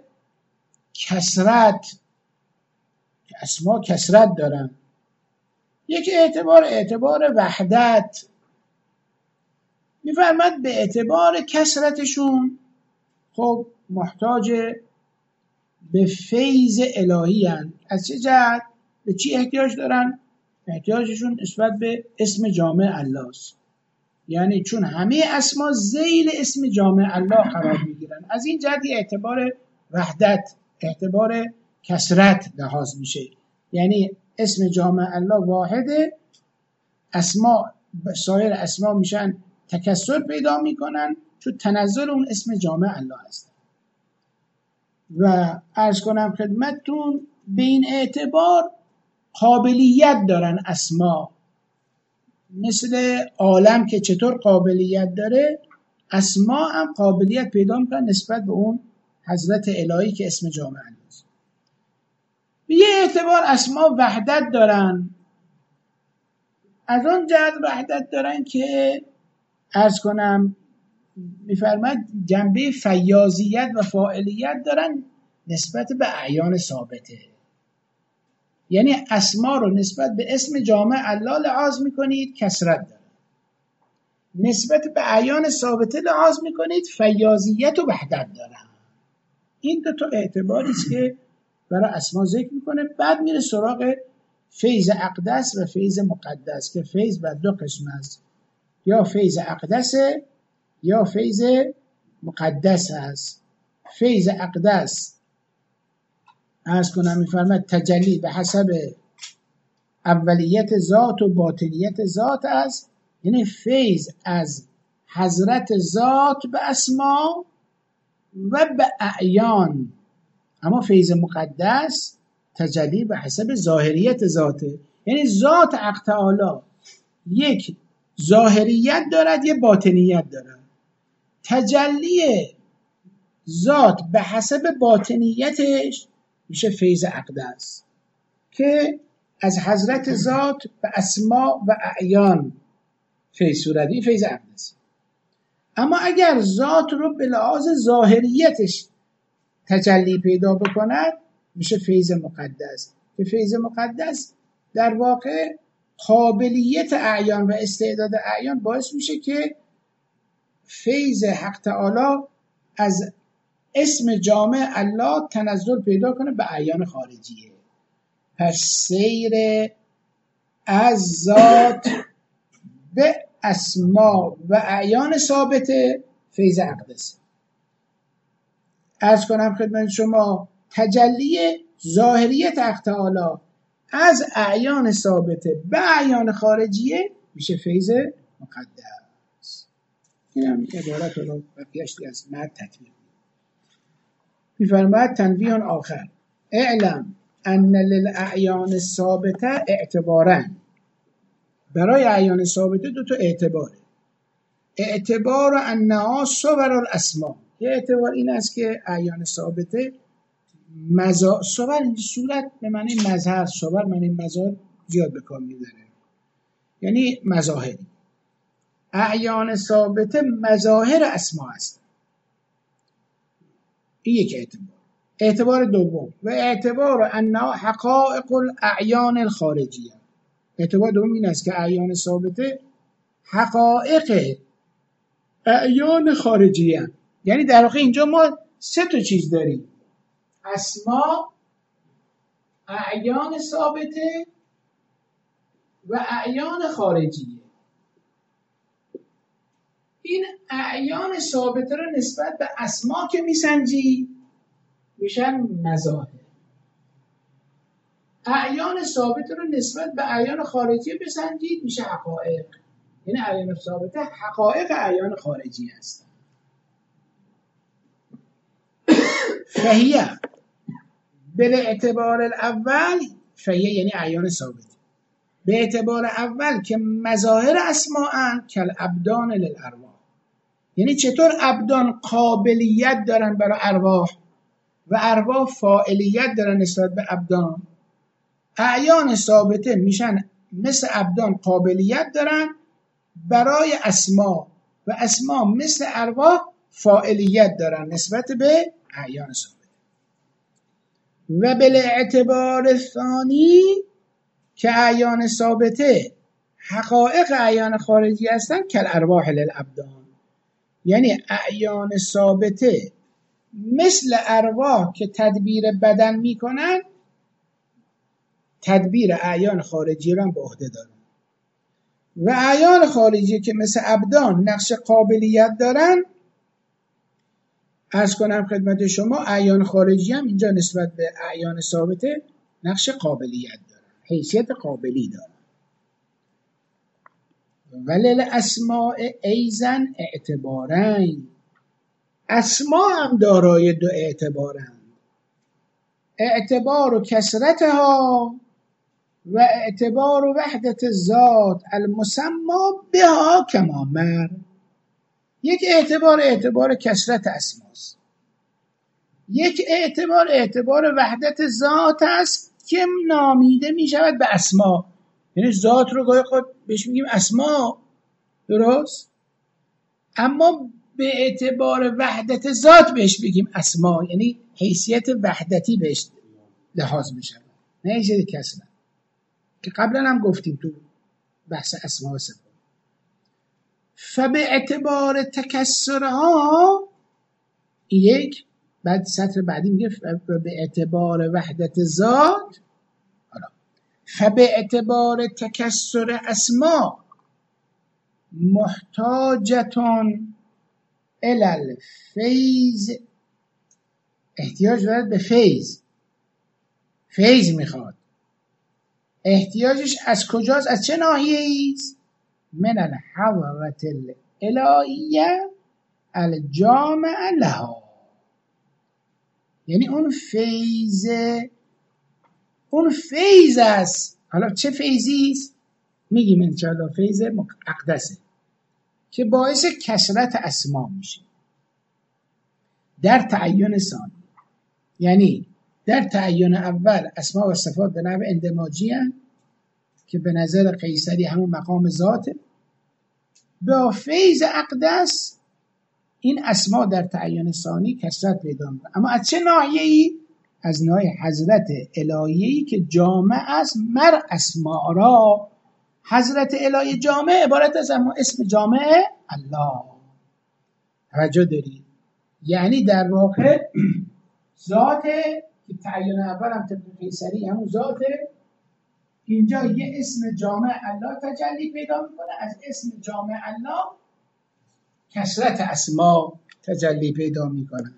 کثرت که اسماء کثرت دارن، یک اعتبار اعتبار وحدت. میفرماد به اعتبار کثرتشون خب محتاج به فیض الهی هستند. از چه جهت؟ به چی احتیاج دارن؟ احتیاجشون نسبت به اسم جامع الله است. یعنی چون همه اسما ذیل اسم جامع الله قرار میگیرن، از این جهت اعتبار وحدت، اعتبار کثرت لحاظ میشه. یعنی اسم جامع الله واحده، اسما سایر اسما میشن تکثر پیدا میکنن چون تنزل اون اسم جامع الله هست. و عرض کنم خدمتتون به این اعتبار قابلیت دارن اسما، مثل عالم که چطور قابلیت داره، اسما هم قابلیت پیدا میکنن نسبت به اون حضرت الهی که اسم جامع الله است. به یه اعتبار اسما وحدت دارن، از اون جهت وحدت دارن که عرض کنم میفرماد جنبه فیاضیت و فاعلیت دارن نسبت به اعیان ثابته. یعنی اسما رو نسبت به اسم جامع الله لحاظ میکنید کثرت دارن، نسبت به اعیان ثابته لحاظ میکنید فیاضیت و وحدت دارن. این دو تا اعتباری است که برای اسما ذکر میکنه. بعد میره سراغ فیض اقدس و فیض مقدس که فیض بر دو قسم است، یا فیض اقدس یا فیض مقدس است. فیض اقدس عرض کنم میفرماد تجلی به حسب اولیت ذات و باطنیت ذات است، یعنی فیض از حضرت ذات به اسما و به اعیان. اما فیض مقدس تجلی به حسب ظاهریت ذاته، یعنی ذات حق تعالی یک ظاهریت دارد یه باطنیت دارد. تجلی ذات به حسب باطنیتش میشه فیض اقدس که از حضرت ذات به اسما و اعیان فیض صورتی فیض اقدس. اما اگر ذات رو به لحاظ ظاهریتش تجلی پیدا بکند میشه فیض مقدس که فیض مقدس در واقع قابلیت اعیان و استعداد اعیان باعث میشه که فیض حق تعالی از اسم جامع الله تنزل پیدا کنه به اعیان خارجیه. پس سیر از ذات به اسما و اعیان ثابته فیض اقدس. عرض کنم خدمت شما تجلی ظاهریت حق تعالی از اعیان ثابته به اعیان خارجیه میشه فیض مقدس. این هم عبارت رو بقیه‌اشی از مد تطبیق می‌فرماید. تنبیه آخر اعلم ان للاعیان الثابته اعتبارا. برای اعیان ثابته دو تا اعتباره. اعتبار انها صور الاسما. یه اعتبار این است که اعیان ثابته مظاهر، صور این صورت به معنی مظهر، صور معنی مظاهر زیاد به کار میبره، یعنی مظاهر. اعیان ثابته مظاهر اسما هست. این یک اعتبار. اعتبار دوم و اعتبار انها حقائق الاعیان الخارجیه. اعتبار دوم این است که اعیان ثابته حقائق اعیان خارجیه. یعنی در واقع اینجا ما سه تا چیز داریم: اسما، اعیان ثابته و اعیان خارجیه. این اعیان ثابته رو نسبت به اسما که میسنجی میشن مظاهر. اعیان ثابته رو نسبت به اعیان خارجیه بسنجید میشه حقایق. یعنی اعیان ثابته حقایق اعیان خارجی هستن. فهیه به اعتبار الاول، فهیه یعنی اعیان ثابته به اعتبار اول که مظاهر اسماءن کل ابدان للارواح. یعنی چطور ابدان قابلیت دارن برای ارواح و ارواح فاعلیت دارن نسبت به ابدان، اعیان ثابته میشن مثل ابدان قابلیت دارن برای اسما و اسما مثل ارواح فاعلیت دارن نسبت به اعیان ثابته. و بالاعتبار ثانی که اعیان ثابته حقایق اعیان خارجی هستن کل ارواح للابدان. یعنی اعیان ثابته مثل ارواح که تدبیر بدن میکنن تدبیر اعیان خارجی را به عهده دارن و اعیان خارجی که مثل ابدان نقش قابلیت دارن. عرض کنم خدمت شما اعیان خارجی هم اینجا نسبت به اعیان ثابته نقش قابلیت دارن، حیثیت قابلی دارن. ولل اسماء ایزن اعتبارین. اسما هم دارای دو اعتبارند: اعتبار کثرتها و اعتبار وحدت ذات المسمى بها کما مر. یک اعتبار اعتبار کثرت اسماست، یک اعتبار اعتبار وحدت ذات است که نامیده می شود به اسما. یعنی ذات رو گاهی خود بهش میگیم اسما، درست؟ اما به اعتبار وحدت ذات بهش بگیم اسما، یعنی حیثیت وحدتی بهش لحاظ می شود، نه حیثیت کثرت که قبلا هم گفتیم تو بحث اسما و صفات. فبه اعتبار تکسرها یک، بعد سطر بعدی میگه به اعتبار وحدت ذات. فبه اعتبار تکسر اسما محتاجتون الال فیض. احتیاج دارد به فیض، فیض میخواد. احتیاجش از کجاست؟ از چه ناحیه‌ای است؟ من الحضرة الهیه الجامع لها، یعنی اون فیض اون فیض است. حالا چه فیضی است؟ میگیم انشاءالله فیض اقدسه که باعث کثرت اسما میشه در تعین ثانی. یعنی در تعین اول اسما و صفات به نحو اندماجی هستند که به نظر قیصری همون مقام ذاته. با فیض اقدس این اسما در تعین ثانی کثرت پیدا میکنه. اما از چه ناحیه‌ای؟ از ناحیه حضرت الهیه‌ای که جامع است مر اسما را. حضرت الهی جامع عبارت از اما اسم جامع الله. توجه دارید؟ یعنی در واقع ذات که تعین اول هم طبق قیصری همون ذاته، اینجا یه اسم جامع الله تجلی پیدا میکنه. از اسم جامع الله کثرت اسما تجلی پیدا میکنه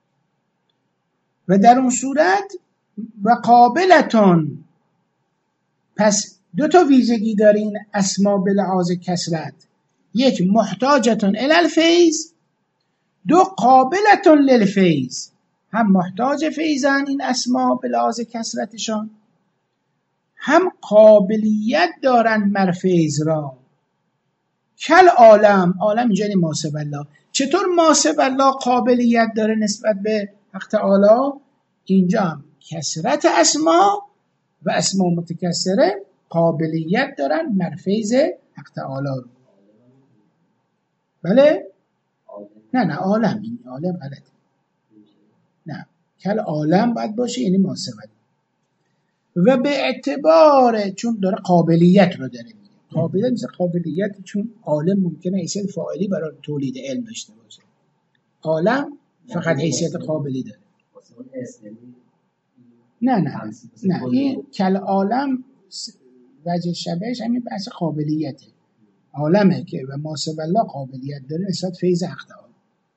و در اون صورت و قابلتون. پس دو تا ویژگی داره این اسما به لحاظ کثرت، یک محتاجتون الی الفیض، دو قابلتون للفیض. هم محتاج فیضن این اسما به لحاظ کثرتشان، هم قابلیت دارن مر فیض را. کل عالم، عالم اینجا یعنی ماسب الله. چطور ماسب الله قابلیت داره نسبت به حق تعالی؟ اینجا هم کثرت اسما و اسما متکثره قابلیت دارن مر فیض حق تعالی رو. بله؟ نه نه عالم، این عالم غلطه. نه کل عالم باید باشه یعنی ماسب الله. و به اعتبار چون داره قابلیت رو داره میگه، قابلیت مثل قابلیت چون عالم ممکنه حیثیت فاعلی برای تولید علم داشته باشه، عالم فقط حیثیت قابلی داره. نه نه نه این کل عالم وجه شبهش همین بحث قابلیته. عالمه که و ماسب الله قابلیت داره نسبت فیض حق تعالی.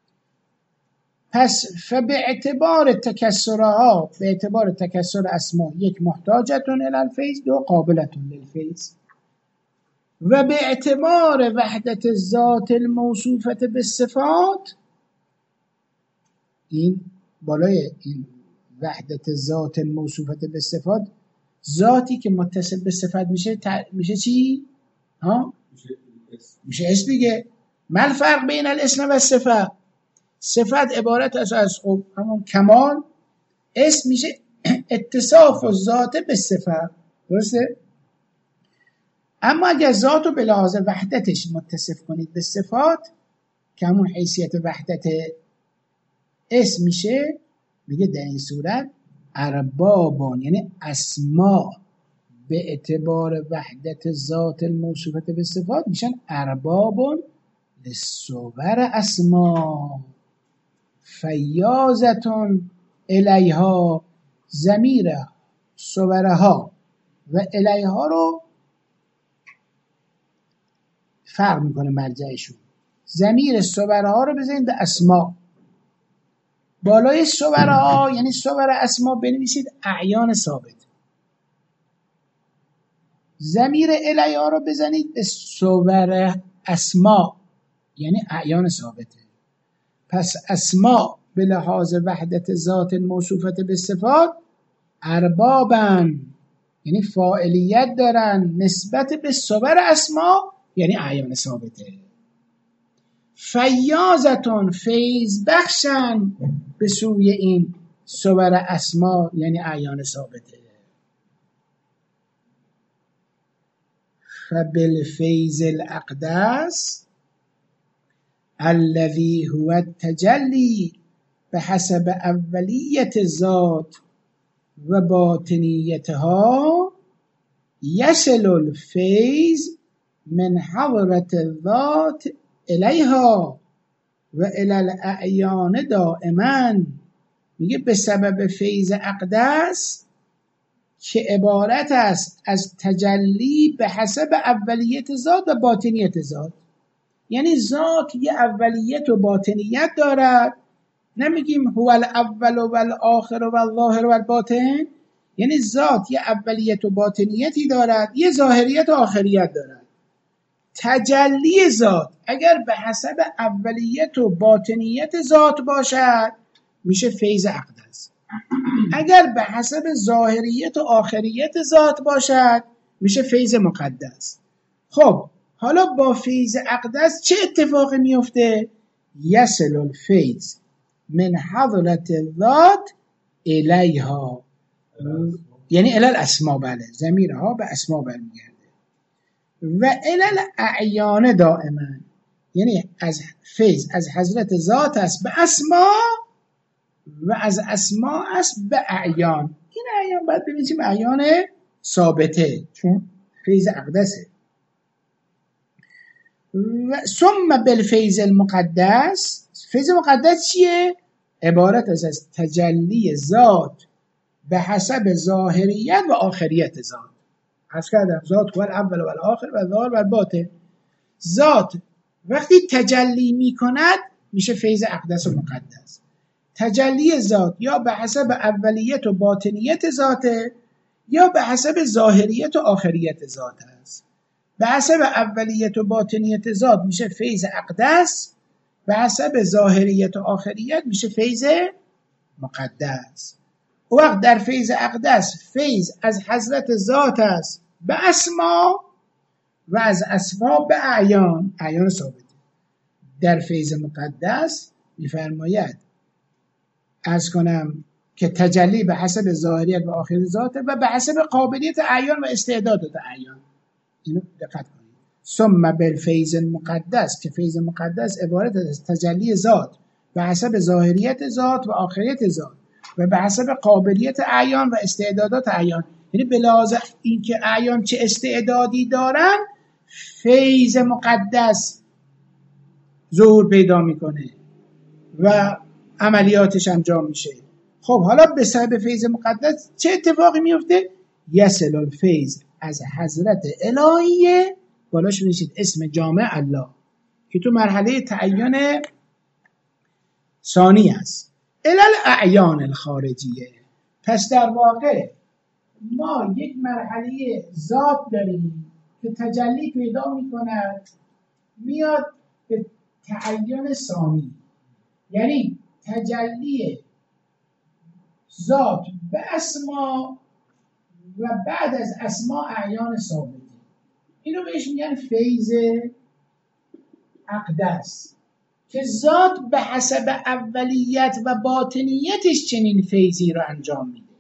پس فبه اعتبار تکسرها، به اعتبار تکسر اسما، یک محتاجتون الی الفیض، دو قابلتون للفیض. و به اعتبار وحدت ذات الموصوفت بالصفات، این بالای این وحدت ذات الموصوفت بالصفات، ذاتی که متصل به صفت میشه ت... میشه چی؟ ها؟ میشه اسم دیگه. ما الفرق بین الاسم و الصفت؟ صفت عبارت از از خب همون کمال، اسم میشه اتصاف و ذات به صفت، درسته؟ اما اگر ذات رو به لحاظ وحدتش متصف کنید به صفات که همون حیثیت وحدت اسم میشه، میگه در این صورت اربابان، یعنی اسما به اعتبار وحدت ذات الموصوفت به صفات میشن اربابان للصور اسما فیاضتون الیها. ضمیر صورها و الیها رو فرق میکنه مرجعشون. ضمیر صورها رو بزنید به اسما، بالای صورها یعنی صور اسما بنویسید اعیان ثابت. ضمیر الیها رو بزنید به صور اسما یعنی اعیان ثابته. پس اسما به لحاظ وحدت ذات موصوفت به صفات اربابن، یعنی فاعلیت دارن نسبت به صور اسما یعنی اعیان ثابته. فیاضتون، فیض بخشن به سوی این صور اسما یعنی اعیان ثابته. فبالفیض الاقدس الذي هو التجلی بحسب اولیت ذات و باطنیتها یصل الفیض من حضرت الذات الیها و الی الاعیان دائما. میگه به سبب فیض اقدس که عبارت است از تجلی به حسب اولیت ذات و باطنیت ذات، یعنی ذات یه اولیت و باطنیت دارد. نمیگیم هو الاول و الاخر و الظاهر و الباطن، یعنی ذات یه اولیت و باطنیتی دارد، یه ظاهریت و آخریت دارد. تجلی ذات اگر به حسب اولیت و باطنیت ذات باشد میشه فیض اقدس. اگر به حسب ظاهریت و آخریت ذات باشد میشه فیض مقدس. خب حالا با فیض اقدس چه اتفاقی میفته؟ یصل الفیض من حضرت الذات الیها، یعنی الی الاسما، بله ضمیرها به اسما برمیگرده. و الی الاعیان دائما، یعنی از فیض از حضرت ذات است به اسما و از اسما است به اعیان. این اعیان باید ببینیم اعیان ثابته چون فیض اقدسه. و ثم بالفیض المقدس، فیض مقدس چیه؟ عبارت از از تجلی ذات به حسب ظاهریت و آخریت ذات. حس کردم ذات هو الاول و الاخر و ظاهر و الباطن. ذات وقتی تجلی می کند میشه فیض اقدس و مقدس. تجلی ذات یا به حسب اولیت و باطنیت ذاته یا به حسب ظاهریت و آخریت ذات است. به حسب اولیت و باطنیت ذات میشه فیض اقدس، به حسب ظاهریت و آخریت میشه فیض مقدس. و وقت در فیض اقدس فیض از حضرت ذات است به اسما و از اسما به اعیان، اعیان ثابته. در فیض مقدس میفرماید عرض کنم که تجلی به حسب ظاهریت و آخریت ذاته و به حسب قابلیت اعیان و استعدادات اعیان. اینو دقت کنید. ثم بالفیض المقدس، که فیض مقدس عبارت از تجلی ذات به حسب ظاهریت ذات و آخریت ذات و به حسب قابلیت اعیان و استعدادات اعیان. یعنی به لحاظ اینکه اعیان چه استعدادی دارن فیض مقدس ظهور پیدا میکنه و عملیاتش انجام میشه. خب حالا به سبب فیض مقدس چه اتفاقی میفته؟ یصل الفیض از حضرت الهیه، بالاش میشید اسم جامع الله که تو مرحله تعین ثانی است، الی الاعیان الخارجیه. پس در واقع ما یک مرحله ذات داریم که تجلی پیدا میکند میاد به تعین ثانی، یعنی تجلی ذات به اسما و بعد از اسما اعیان ثابته. اینو بهش میگن فیض اقدس که ذات به حسب اولیت و باطنیتش چنین فیضی رو انجام میده.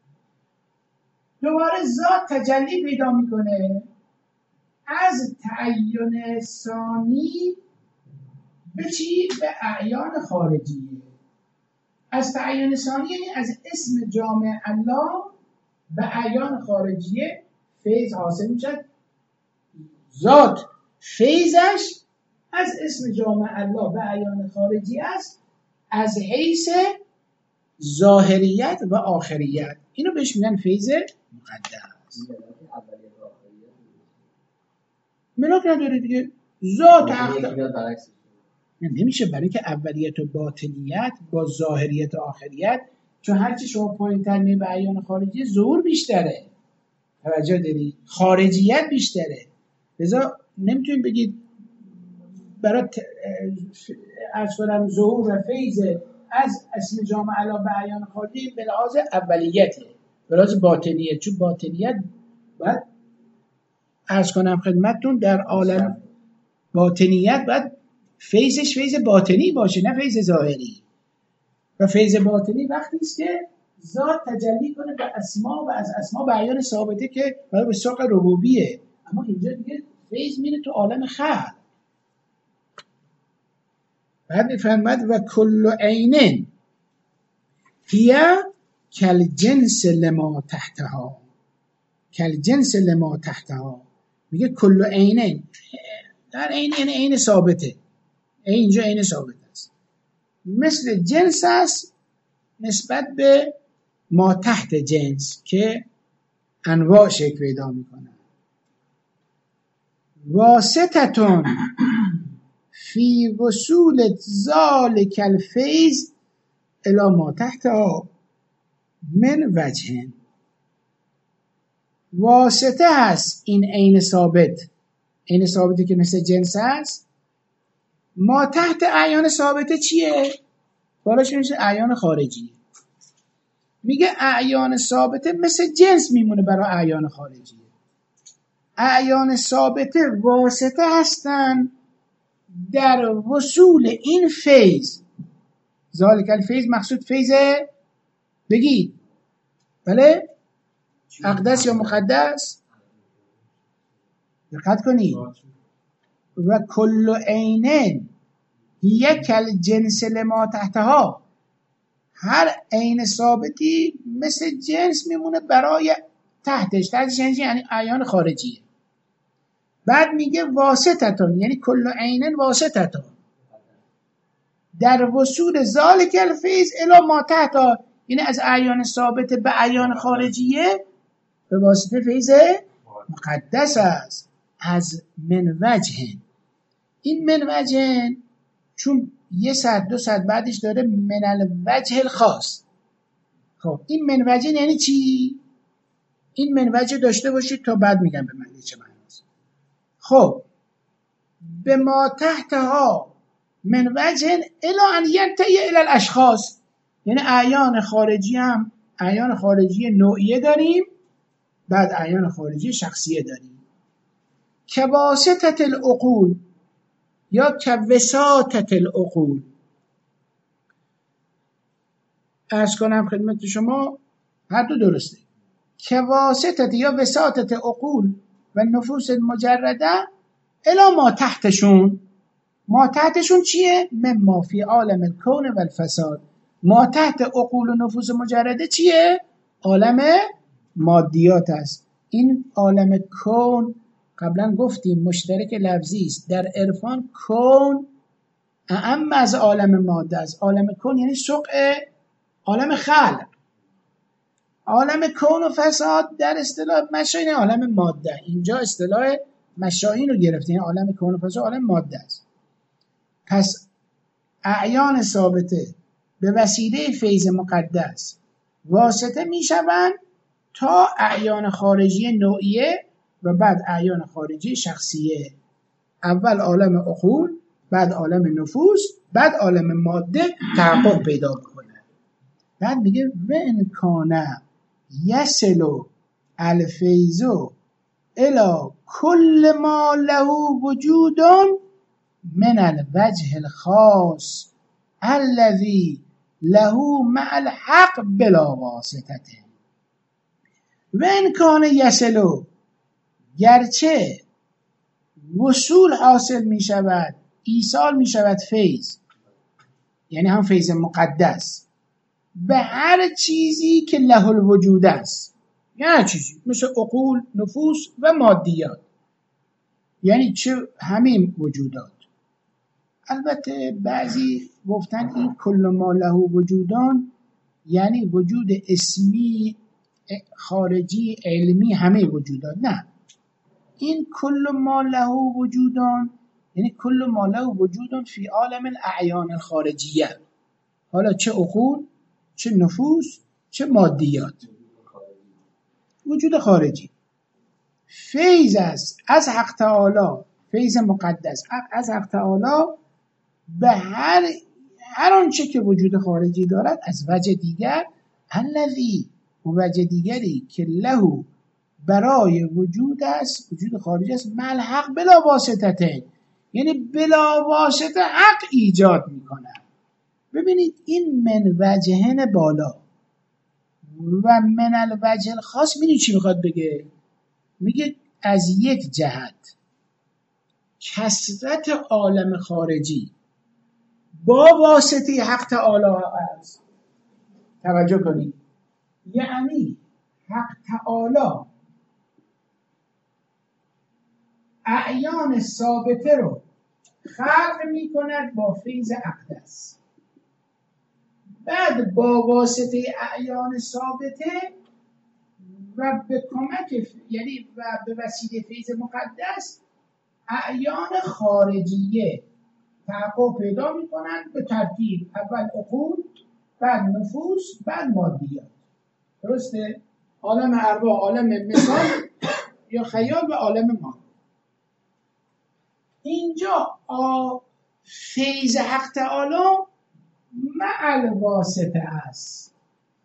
دوباره ذات تجلی پیدا میکنه از تعین ثانی به چی؟ به اعیان خارجیه. از تعین ثانی یعنی از اسم جامع الله به اعیان خارجیه فیض حاصل میشه. ذات فیضش از اسم جامع الله به اعیان خارجی است از حیث ظاهریت و آخریت. اینو بهش میگن فیض مقدس. ملاک نداره دیگه. ذات اقدس نمیشه، برای که اولیت و باطنیت با ظاهریت و آخریت، چون هرچی شما پایین تر می به اعیان خارجی ظهور بیشتره، توجه دارید، خارجیت بیشتره. لذا نمیتونید بگید برای عرض کنم ظهور و فیض از اسم جامع الله به اعیان خارجی به لحاظ اولیته، به لحاظ باطنیت، چون باطنیت باید عرض کنم خدمتتون در عالم باطنیت باید فیضش فیض باطنی باشه نه فیض ظاهری. و فیض باطنی وقتی است که ذات تجلی کنه به اسما و از اسما به اعیان ثابته که برای به ساق ربوبیه. اما اینجا دیگه فیض میره تو عالم خلق. بعد میفرماد و کل عین هی کل جنس لما تحتها، کل جنس لما تحتها. میگه کل عین، در عین یعنی عین ثابته، اینجا عین ثابت است، مثل جنس است نسبت به ما تحت جنس که انواع شکل پیدا میکنه. واسطتون فی وصول ذالک الفیض الی ما تحتها من وجه. واسطه هست این عین ثابت عین ثابته که مثل جنس هست. ما تحت اعیان ثابته چیه؟ بالاش میشه اعیان خارجی. میگه اعیان ثابته مثل جنس میمونه برای اعیان خارجی. اعیان ثابته واسطه هستن در وصول این فیض. ذالک الفیض مقصود فیض بگید بله اقدس یا مقدس؟ دقت کنید. و کل عین یک الجنس لما تحتها، هر عین ثابتی مثل جنس میمونه برای تحتش. تحتش یعنی اعیان خارجیه. بعد میگه واسطتون، یعنی کل عین واسطتون در وصول ذالک الفیض الی ما تحتها، یعنی از اعیان ثابت به اعیان خارجیه به واسطه فیض مقدس است. از من وجه، این من وجه چون یه صد دو صد بعدش داره من الوجه الخاص. خب این من وجه یعنی چی؟ این من وجه داشته باشید تا بعد میگم به من چه معناست. خب به ما تحتها من وجه الی ان ینتهی الی الاشخاص، یعنی اعیان خارجی هم اعیان خارجی نوعیه داریم، بعد اعیان خارجی شخصیه داریم. که واسطت العقول یا که وساطت العقول. عرض کنم خدمت شما هر دو درسته. که واسطت یا وساطت عقول و نفوس المجرده الی ما تحتشون. ما تحتشون چیه؟ من ما فی عالم الکون و الفساد. ما تحت عقول و نفوس مجرده چیه؟ عالم مادیات است. این عالم کون قبلا گفتیم مشترک لفظی است. در عرفان کون اعم از عالم ماده است. عالم کون یعنی سقع عالم خلق. عالم کون و فساد در اصطلاح مشاهین عالم ماده. اینجا اصطلاح مشاهین رو گرفتیم. عالم کون و فساد عالم ماده است. پس اعیان ثابته به وسیله فیض مقدس واسطه می شوند تا اعیان خارجی نوعیه و بعد اعیان خارجی شخصیه. اول عالم عقول، بعد عالم نفوس، بعد عالم ماده تحقق پیدا کنه. بعد میگه و انکانه یسلو الفیزو الی کل ما له وجودون من الوجه الخاص الذي له مع الحق بلا واسطه. و انکانه یسلو، گرچه وصول حاصل می شود، ایصال می شود فیض، یعنی هم فیض مقدس، به هر چیزی که له الوجود است، یعنی هر چیزی مثل عقول، نفوس و مادیات، یعنی چه همین وجودات. البته بعضی گفتن این کل ما له وجودان یعنی وجود اسمی خارجی علمی همه وجودات. نه، این کل ما له وجودان یعنی کل ما له وجودان فی عالم الاعیان الخارجیه، حالا چه عقول، چه نفوس، چه مادیات، وجود خارجی. فیض است از حق تعالی، فیض مقدس از حق تعالی به هر هر آنچه که وجود خارجی دارد از وجه دیگر، الذی و وجه دیگری که له برای وجود است، وجود خارجی است، ملحق بلا واسطته، یعنی بلا واسطه حق ایجاد میکنه. ببینید این من وجهن بالا و من الوجه الخاص، ببینید چی میخواد بگه. میگه از یک جهت کثرت عالم خارجی با واسطه حق تعالی است. توجه کنید، یعنی حق تعالی اعیان ثابته رو خلق می کند با فیض اقدس، بعد با واسطه اعیان ثابته و به کمک یعنی و به وسیله فیض مقدس اعیان خارجیه تحقق پیدا می کنند به ترتیب، اول عقول، بعد نفوس، بعد مادیات. درسته؟ عالم ارواح، عالم مثال یا خیال و عالم ما. اینجا آ فیض حق تعالی مع الواسطه است.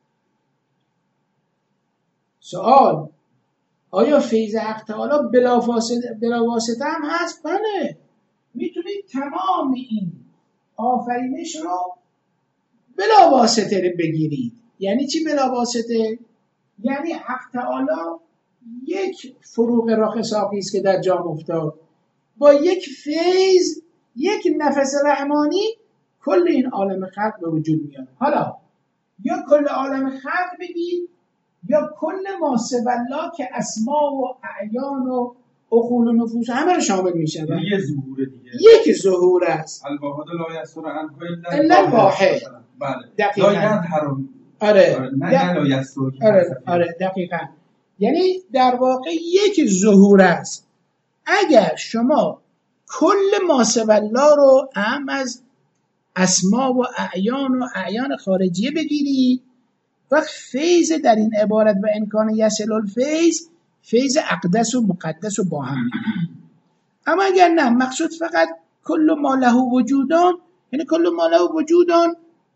سوال: آیا فیض حق تعالی بلا واسطه بلا واسطه هم هست؟ بله. میتونید تمام این آفرینش رو بلا واسطه بگیرید. یعنی چی بلا واسطه؟ یعنی حق تعالی یک فروغ راق ساقی است که در جام افتاد، با یک فیض، یک نفس رحمانی کل این عالم خلق به وجود میاد. حالا یا کل عالم خلق بگید یا کل ما سوی الله که اسما و اعیان و عقول و نفوس همه رو شامل میشه. یه ظهور دیگه، یک ظهور است. الواحد لا یسر عنه الا الواحد. بله. دقیقاً. لا یظهر. آره. نه لا یسر. آره آره دقیقاً. یعنی در واقع یک ظهور است. اگر شما کل ما سوی الله رو هم از اسما و اعیان و اعیان خارجیه بگیرید، وقت فیض در این عبارت و امکان یصل الفیض، فیض اقدس و مقدس و با هم میگیرید. اما اگر نه، مقصود فقط کل ما له وجودان، یعنی کل ما له وجودان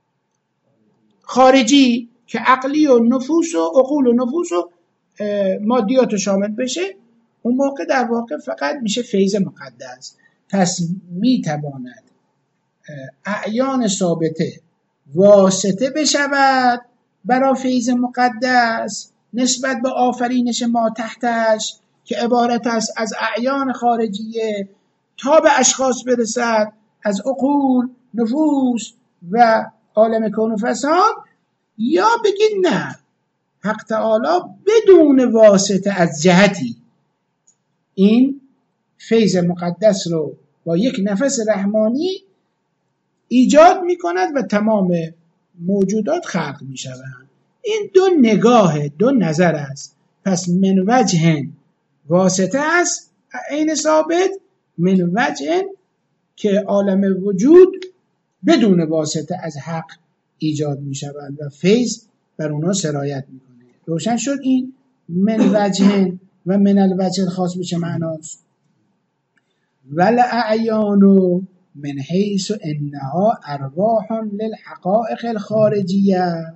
خارجی که عقلی و نفوس و عقول و نفوس و مادیات شامل بشه، اون موقع در واقع فقط میشه فیض مقدس. پس میتواند اعیان ثابته واسطه بشود برای فیض مقدس نسبت به آفرینش ما تحتش که عبارت است از اعیان خارجیه تا به اشخاص برسد، از عقول، نفوس و عالم کون و فساد. یا بگید نه، حق تعالی بدون واسطه از جهتی این فیض مقدس رو با یک نفس رحمانی ایجاد می کند و تمام موجودات خلق می شوند. این دو نگاه، دو نظر است. پس من وجه واسطه است عین ثابت، من وجه که عالم وجود بدون واسطه از حق ایجاد می شوند و فیض بر اونا سرایت می کنه. روشن شد این من وجه و من الوجه الخاص به چه معناست؟ والاعیان من حیث انها ارواح للحقائق الخارجیه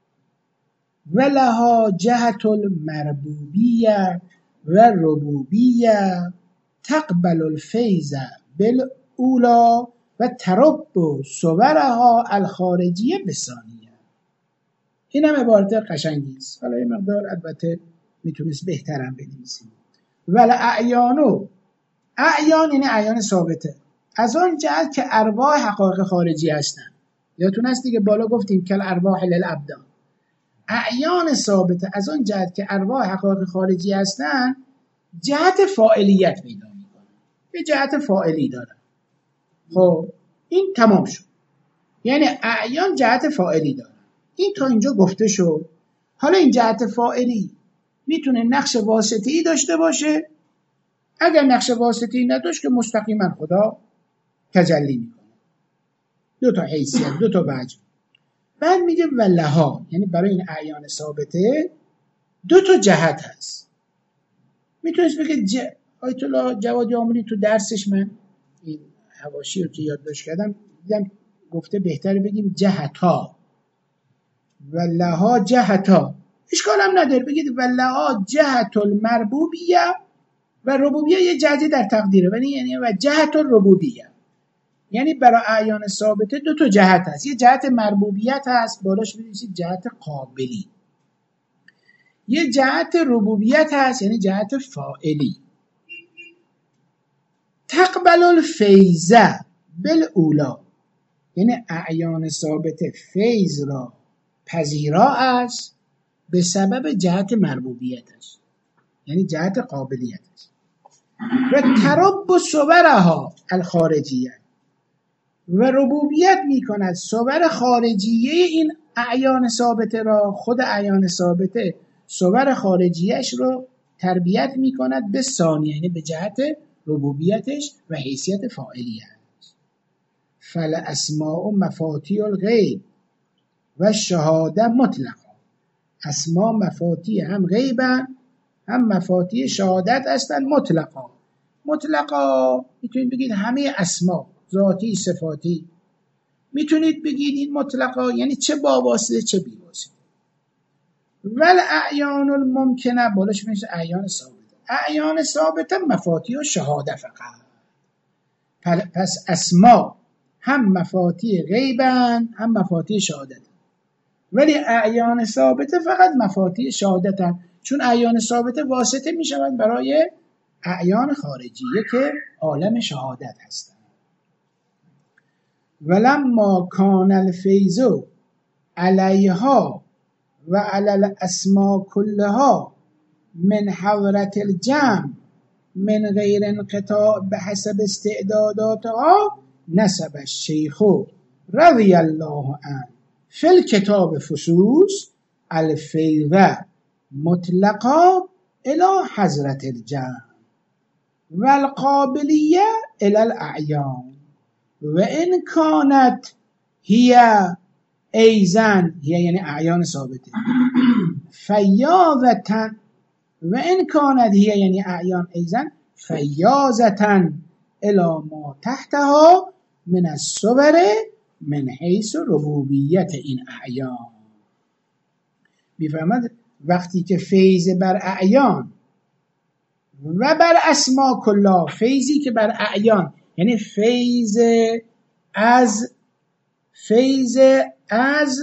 ولها جهت المربوبیه و ربوبیه تقبل الفیض بالاولا و ترب صورها الخارجیه بثانیه. این هم عبارت قشنگی است. حالا این مقدار البته میتونست بهترم بنویسیم. والاعیان، اعیان یعنی اعیان ثابته، از آن جهت که ارواح حقایق خارجی هستن. یادتون هست دیگه بالا گفتیم کل ارواح للابدان. اعیان ثابته از آن جهت که ارواح حقایق خارجی هستن جهت فاعلیت پیدا میکنن، به جهت فاعلی دارن. خب این تمام شد. یعنی اعیان جهت فاعلی دارن. این تا اینجا گفته شد. حالا این جهت فاعلی میتونه نقش واسطه‌ای داشته باشه. اگر نقش واسطه‌ای نداشت که مستقیما خدا تجلی میکنه. دو تا حیثیت، دو تا وجه. بعد میگه ولها، یعنی برای این اعیان ثابته دو تا جهت هست. میتونست بگه ج... آیت الله جوادی آملی تو درسش، من این حواشی رو که یادداشت کردم دیدم گفته بهتره بگیم جهتا، ولها جهتا، اشکال هم نداره بگید ولها جهت المربوبیه و ربوبیه یه جهتی در تقدیره، ولی یعنی و جهت الربوبیه، یعنی برای اعیان ثابته دو تا جهت هست. یه جهت مربوبیت هست، بالاش بنویسید جهت قابلی. یه جهت ربوبیت هست، یعنی جهت فاعلی. تقبل الفیض بالاولا، یعنی اعیان ثابته فیض را پذیرا است به سبب جهت مربوبیتش، یعنی جهت قابلیتش. و ترب صورها الخارجیه، و ربوبیت می کند صور خارجیه این اعیان ثابته را، خود اعیان ثابته صور خارجیش رو تربیت می کند به ثانیه، یعنی به جهت ربوبیتش و حیثیت فاعلیه. فل اسماء مفاتیح الغیب و شهاده مطلقا، اسما مفاتیح هم غیبن هم مفاتیح شهادت هستند مطلقا. مطلقا میتونید بگید همه اسما ذاتی صفاتی، میتونید بگید این مطلقا یعنی چه با واسطه چه بی واسطه. ول اعیان الممکنه بالاش میشه اعیان ثابته. اعیان ثابته مفاتی و شهاده فقط. پس اسما هم مفاتی غیبن هم مفاتی شهادت، ولی اعیان ثابته فقط مفاتی شهادتن، چون اعیان ثابته واسطه میشوند برای اعیان خارجیه که عالم شهادت هستند. ولما کان الفیض علیها و علی الاسماء کلها من حضرت الجمع من غیر انقطاع بحسب استعداداتها نسب الشیخ رضی الله عنه فی الکتاب فصوص الفیض مطلقا الی حضرت الجمع و القابلیه الی الاعیان و ان کانت هی ایزن، هی یعنی اعیان ثابته، فیاضتن و ان کانت هی یعنی اعیان ایزن فیاضتن الی ما تحتها من الصور من حیث ربوبیت این اعیان. میفهمد وقتی که فیض بر اعیان و بر اسما کلا، فیضی که بر اعیان یعنی فیض از فیض از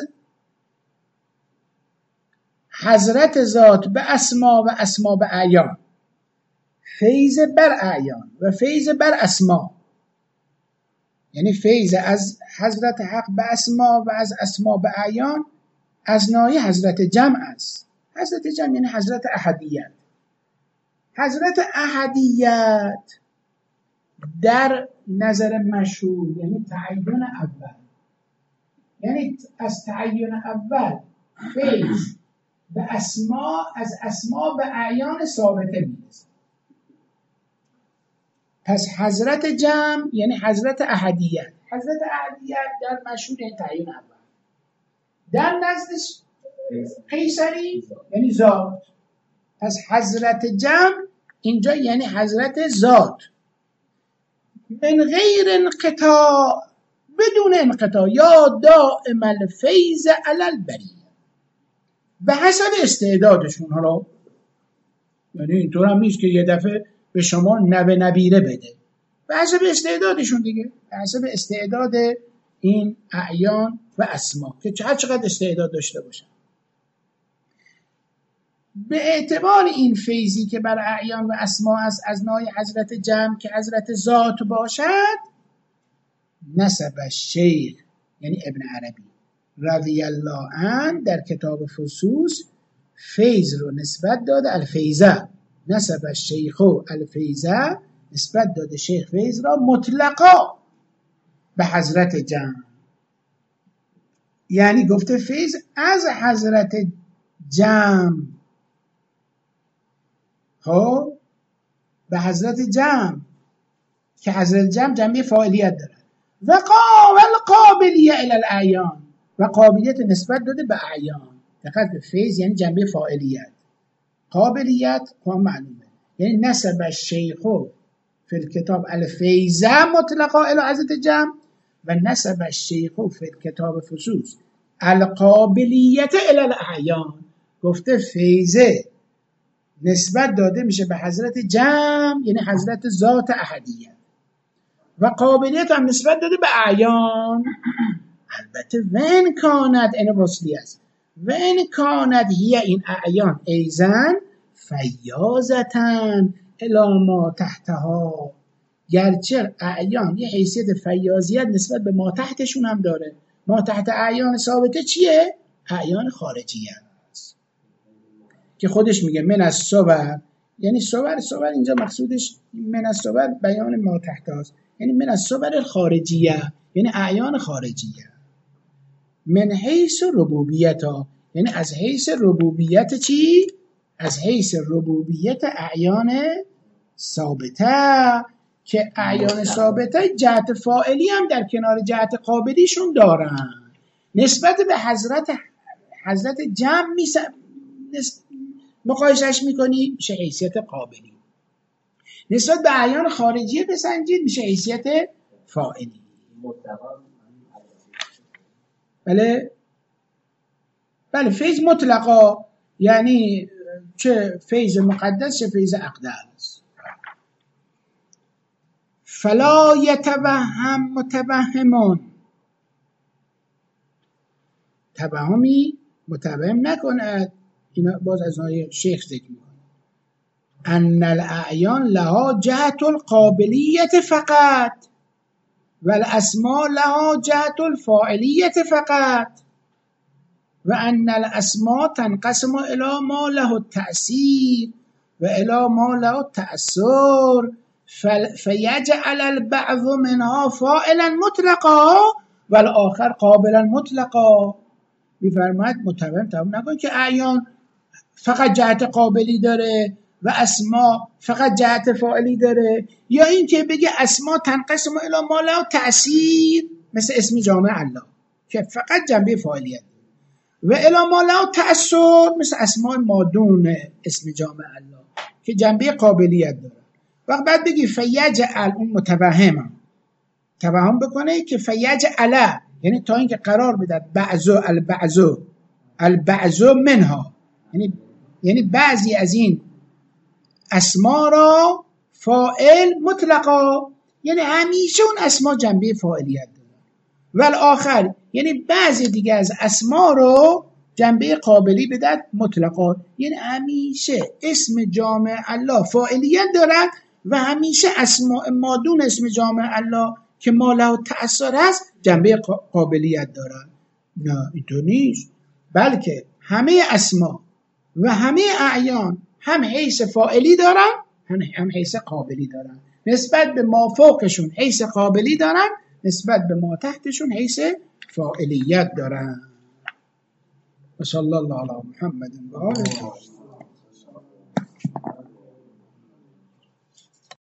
حضرت ذات به اسما و اسما به اعیان، فیض بر اعیان و فیض بر اسما، یعنی فیض از حضرت حق به اسما و از اسما به اعیان از ناحیه حضرت جمع است. حضرت جمع یعنی حضرت احدیت. حضرت احدیت در نظر مشهور یعنی تعین اول، یعنی از تعین اول فیض به اسما از اسما به اعیان ثابته میرسه. پس حضرت جمع یعنی حضرت احدیت. حضرت احدیت در مشهور یعنی تعین اول، در نزدش قیصری یعنی ذات. پس حضرت جمع اینجا یعنی حضرت ذات من غیر انقطاع، بدون انقطاع، یا دائم الفیض علی البریه، به حسب استعدادشون. حالا یعنی اینطور هم نیست که یه دفعه به شما نوه نبیره بده، به حسب استعدادشون دیگه، به حسب استعداد این اعیان و اسما که هر چقدر استعداد داشته باشن. به اعتبار این فیضی که بر اعیان و اسما است از ناحیه حضرت جمع که حضرت ذات باشد، نسب الشیخ یعنی ابن عربی رضی الله عنه در کتاب فصوص فیض رو نسبت داده، الفیضه نسب الشیخ و الفیضه نسبت داده شیخ فیض را مطلقا به حضرت جمع، یعنی گفته فیض از حضرت جمع خب به حضرت جمع که حضرت جمع جمعی فاعلیت داره، و قابل قابلیه الی الاعیان و قابلیت نسبت داده به اعیان. دقیق به فیض یعنی جمعی فاعلیت، قابلیت هم معلومه، یعنی نسب الشیخ فی الکتاب الفیضه مطلقا الی حضرت جمع و نسب الشیخ فی الکتاب فصوص القابلیت الی الاعیان. گفته فیضه نسبت داده میشه به حضرت جمع یعنی حضرت ذات احدیت و قابلیت هم نسبت داده به اعیان. البته وین کانت این وصلی است، وین کانت هی این اعیان ایزن فیاضتن الی ما تحتها، گرچه اعیان یه حیثیت فیاضیت نسبت به ما تحتشون هم داره. ما تحت اعیان ثابته چیه؟ اعیان خارجیه است که خودش میگه من از صور، یعنی صور صور اینجا مقصودش من از صور بیان ما تحت است، یعنی من از صور خارجیه یعنی اعیان خارجیه. من حیث ربوبیت ها یعنی از حیث ربوبیت چی؟ از حیث ربوبیت اعیان ثابته که اعیان ثابته جهت فاعلی هم در کنار جهت قابلیشون دارن. نسبت به حضرت حضرت جمع میسن مقایسش میکنی میشه حیثیت قابلی. نسبت به اعیان خارجی بسنجید میشه حیثیت فاعلی. بله بله فیض مطلقا یعنی چه فیض مقدس چه فیض اقدس. فلا یتوهم متوهمون، توهمی متوهم نکند. اینا باز از آیه شیخ ذکر میکنه ان الاعیان لها جهت القابلیت فقط و الاسماء لها جهت الفاعلیت فقط و ان الاسماء تنقسم الی ما له التأثیر و الی ما له التأثر فیجعل البعض منها فاعلا مطلقا و الاخر قابلا مطلقا. میفرماید متوهم توهم نکن که اعیان فقط جهت قابلی داره و اسما فقط جهت فاعلی داره، یا این که بگه اسما تنقسم الی ما له تأثیر مثل اسم جامع الله که فقط جنبه فاعلیت و الی ما له تأثر مثل اسماء مادون اسم جامع الله که جنبه قابلیت داره. وقت بعد بگی فیجعل، اون متوهم توهم بکنه که فیجعل یعنی تا اینکه قرار بده بعضو البعضو البعضو منها، یعنی یعنی بعضی از این اسما را فاعل مطلقا، یعنی همیشه اون اسما جنبه فاعلیت داره. و الاخر یعنی بعضی دیگه از اسما رو جنبه قابلی بدد مطلقا، یعنی همیشه اسم جامع الله فاعلیت دارد و همیشه اسماء مادون اسم جامع الله که ما له تأثیر هست جنبه قابلیت دارد. نه اینطور نیست، بلکه همه اسما و همه اعیان هم حیث فاعلی دارن هم حیث قابلی دارن. نسبت به ما فوقشون حیث قابلی دارن، نسبت به ما تحتشون حیث فاعلیت دارن. و صلی الله علی محمد و آله.